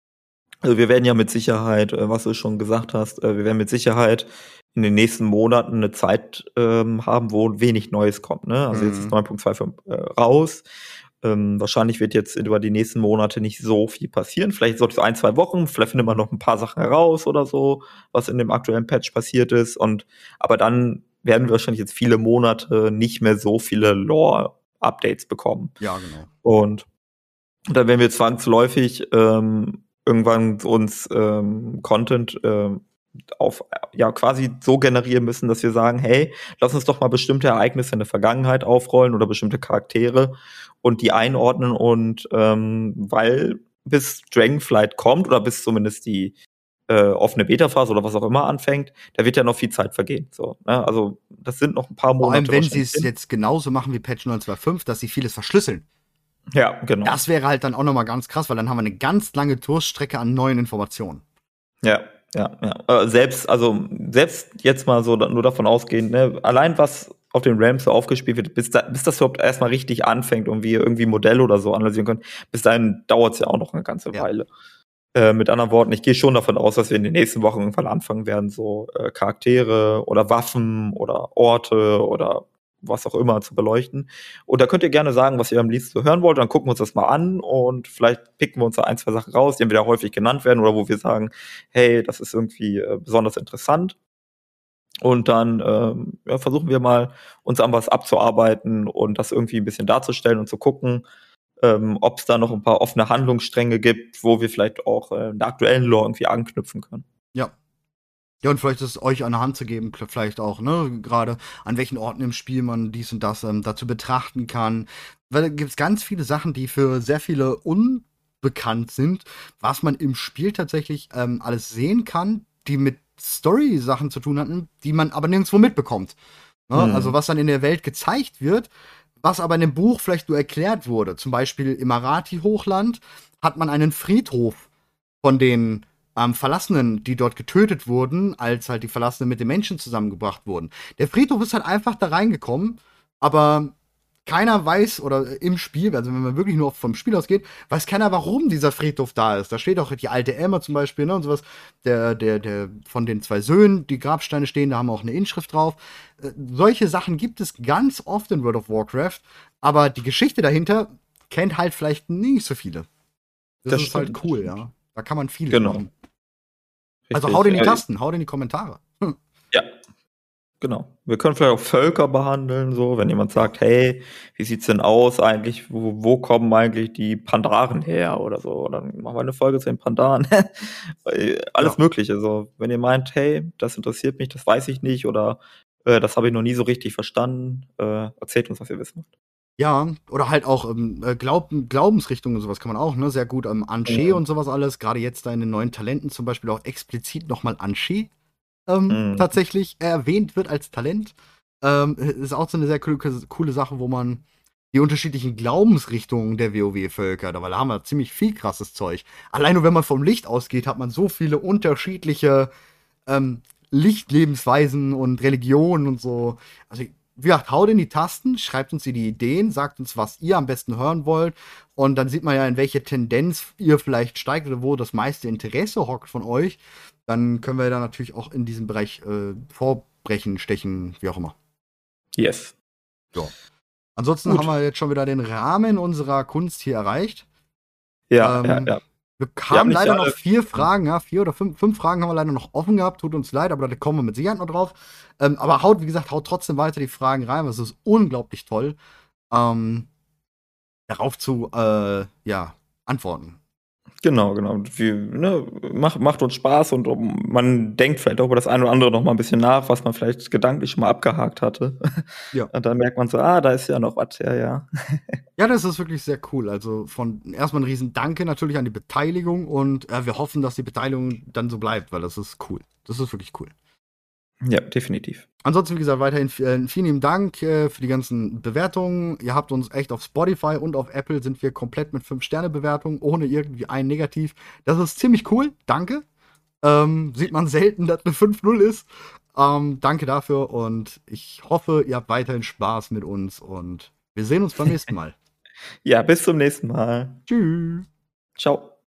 Also wir werden ja mit Sicherheit, äh, was du schon gesagt hast, äh, wir werden mit Sicherheit in den nächsten Monaten eine Zeit ähm, haben, wo wenig Neues kommt. Ne? Also mhm. jetzt ist neun Punkt zwei fünf äh, raus. Ähm, wahrscheinlich wird jetzt über die nächsten Monate nicht so viel passieren. Vielleicht so ein, zwei Wochen, vielleicht findet man noch ein paar Sachen heraus oder so, was in dem aktuellen Patch passiert ist. Und aber dann werden wir wahrscheinlich jetzt viele Monate nicht mehr so viele Lore-Updates bekommen. Ja, genau. Und dann werden wir zwangsläufig ähm, irgendwann uns ähm, Content ähm, auf, ja, quasi so generieren müssen, dass wir sagen, hey, lass uns doch mal bestimmte Ereignisse in der Vergangenheit aufrollen oder bestimmte Charaktere und die einordnen und ähm, weil bis Dragonflight kommt oder bis zumindest die äh, offene Beta-Phase oder was auch immer anfängt, da wird ja noch viel Zeit vergehen. So, ne? Also das sind noch ein paar Monate. Vor allem, wenn sie es jetzt genauso machen wie Patch neun Punkt zwei Punkt fünf, dass sie vieles verschlüsseln. Ja, genau. Das wäre halt dann auch noch mal ganz krass, weil dann haben wir eine ganz lange Durststrecke an neuen Informationen. Ja. Ja, ja. Äh, selbst, also, selbst jetzt mal so nur davon ausgehend, ne, allein was auf den Realms so aufgespielt wird, bis, da, bis das überhaupt erstmal richtig anfängt und wir irgendwie Modelle oder so analysieren können, bis dahin dauert es ja auch noch eine ganze ja. Weile. Äh, mit anderen Worten, ich gehe schon davon aus, dass wir in den nächsten Wochen irgendwann anfangen werden, so äh, Charaktere oder Waffen oder Orte oder was auch immer zu beleuchten. Und da könnt ihr gerne sagen, was ihr am liebsten so hören wollt. Dann gucken wir uns das mal an und vielleicht picken wir uns da ein, zwei Sachen raus, die entweder häufig genannt werden oder wo wir sagen, hey, das ist irgendwie äh, besonders interessant. Und dann ähm, ja, versuchen wir mal, uns an was abzuarbeiten und das irgendwie ein bisschen darzustellen und zu gucken, ähm, ob es da noch ein paar offene Handlungsstränge gibt, wo wir vielleicht auch äh, in der aktuellen Lore irgendwie anknüpfen können. Ja. Ja, und vielleicht ist es euch an der Hand zu geben, vielleicht auch, ne, gerade an welchen Orten im Spiel man dies und das ähm, dazu betrachten kann. Weil da gibt es ganz viele Sachen, die für sehr viele unbekannt sind, was man im Spiel tatsächlich ähm, alles sehen kann, die mit Story-Sachen zu tun hatten, die man aber nirgendwo mitbekommt. Ne? Mhm. Also was dann in der Welt gezeigt wird, was aber in dem Buch vielleicht nur erklärt wurde. Zum Beispiel im Arathi-Hochland hat man einen Friedhof von den Ähm, Verlassenen, die dort getötet wurden, als halt die Verlassenen mit den Menschen zusammengebracht wurden. Der Friedhof ist halt einfach da reingekommen, aber keiner weiß, oder im Spiel, also wenn man wirklich nur vom Spiel ausgeht, weiß keiner, warum dieser Friedhof da ist. Da steht auch die alte Emma zum Beispiel, ne, und sowas, der, der, der von den zwei Söhnen, die Grabsteine stehen, da haben wir auch eine Inschrift drauf. Äh, solche Sachen gibt es ganz oft in World of Warcraft, aber die Geschichte dahinter kennt halt vielleicht nicht so viele. Das, das ist stimmt, halt cool, ja. Da kann man viel genau. machen. Also haut in die Tasten, haut in die Kommentare. Hm. Ja, genau. Wir können vielleicht auch Völker behandeln, so, wenn jemand sagt, hey, wie sieht's denn aus eigentlich, wo, wo kommen eigentlich die Pandaren her oder so, dann machen wir eine Folge zu den Pandaren. Alles ja. Mögliche, so. Wenn ihr meint, hey, das interessiert mich, das weiß ich nicht oder äh, das habe ich noch nie so richtig verstanden, äh, erzählt uns, was ihr wissen wollt. Ja, oder halt auch ähm, Glaub Glaubensrichtungen und sowas kann man auch, ne, sehr gut. Ähm, Anshe mhm. und sowas alles, gerade jetzt da in den neuen Talenten zum Beispiel auch explizit nochmal Anshe ähm, mhm. tatsächlich erwähnt wird als Talent. Ähm, ist auch so eine sehr coole, coole Sache, wo man die unterschiedlichen Glaubensrichtungen der WoW-Völker, weil da haben wir ziemlich viel krasses Zeug. Allein nur wenn man vom Licht ausgeht, hat man so viele unterschiedliche ähm, Lichtlebensweisen und Religionen und so. Also, wie gesagt, haut in die Tasten, schreibt uns die Ideen, sagt uns, was ihr am besten hören wollt. Und dann sieht man ja, in welche Tendenz ihr vielleicht steigt oder wo das meiste Interesse hockt von euch. Dann können wir da natürlich auch in diesem Bereich äh, vorbrechen, stechen, wie auch immer. Yes. Ja. Ansonsten Gut. haben wir jetzt schon wieder den Rahmen unserer Kunst hier erreicht. Ja, ähm, ja, ja. Wir Wir haben haben nicht leider alle- noch vier Fragen, ja, vier oder fünf, fünf Fragen haben wir leider noch offen gehabt. Tut uns leid, aber da kommen wir mit Sicherheit noch drauf. Ähm, aber haut, wie gesagt, haut trotzdem weiter die Fragen rein, weil es ist unglaublich toll, ähm, darauf zu, äh, ja, antworten. Genau, genau. Wir, ne, macht, macht uns Spaß und um, man denkt vielleicht auch über das eine oder andere noch mal ein bisschen nach, was man vielleicht gedanklich schon mal abgehakt hatte. Ja. Und dann merkt man so, ah, da ist ja noch was, ja, ja. Ja, das ist wirklich sehr cool. Also von erstmal ein riesen Danke natürlich an die Beteiligung und äh, wir hoffen, dass die Beteiligung dann so bleibt, weil das ist cool. Das ist wirklich cool. Ja, definitiv. Ansonsten, wie gesagt, weiterhin äh, vielen lieben Dank äh, für die ganzen Bewertungen. Ihr habt uns echt auf Spotify und auf Apple sind wir komplett mit fünf Sterne Bewertungen, ohne irgendwie ein Negativ. Das ist ziemlich cool. Danke. Ähm, sieht man selten, dass eine fünf null ist. Ähm, danke dafür und ich hoffe, ihr habt weiterhin Spaß mit uns und wir sehen uns beim nächsten Mal. Ja, bis zum nächsten Mal. Tschüss. Ciao.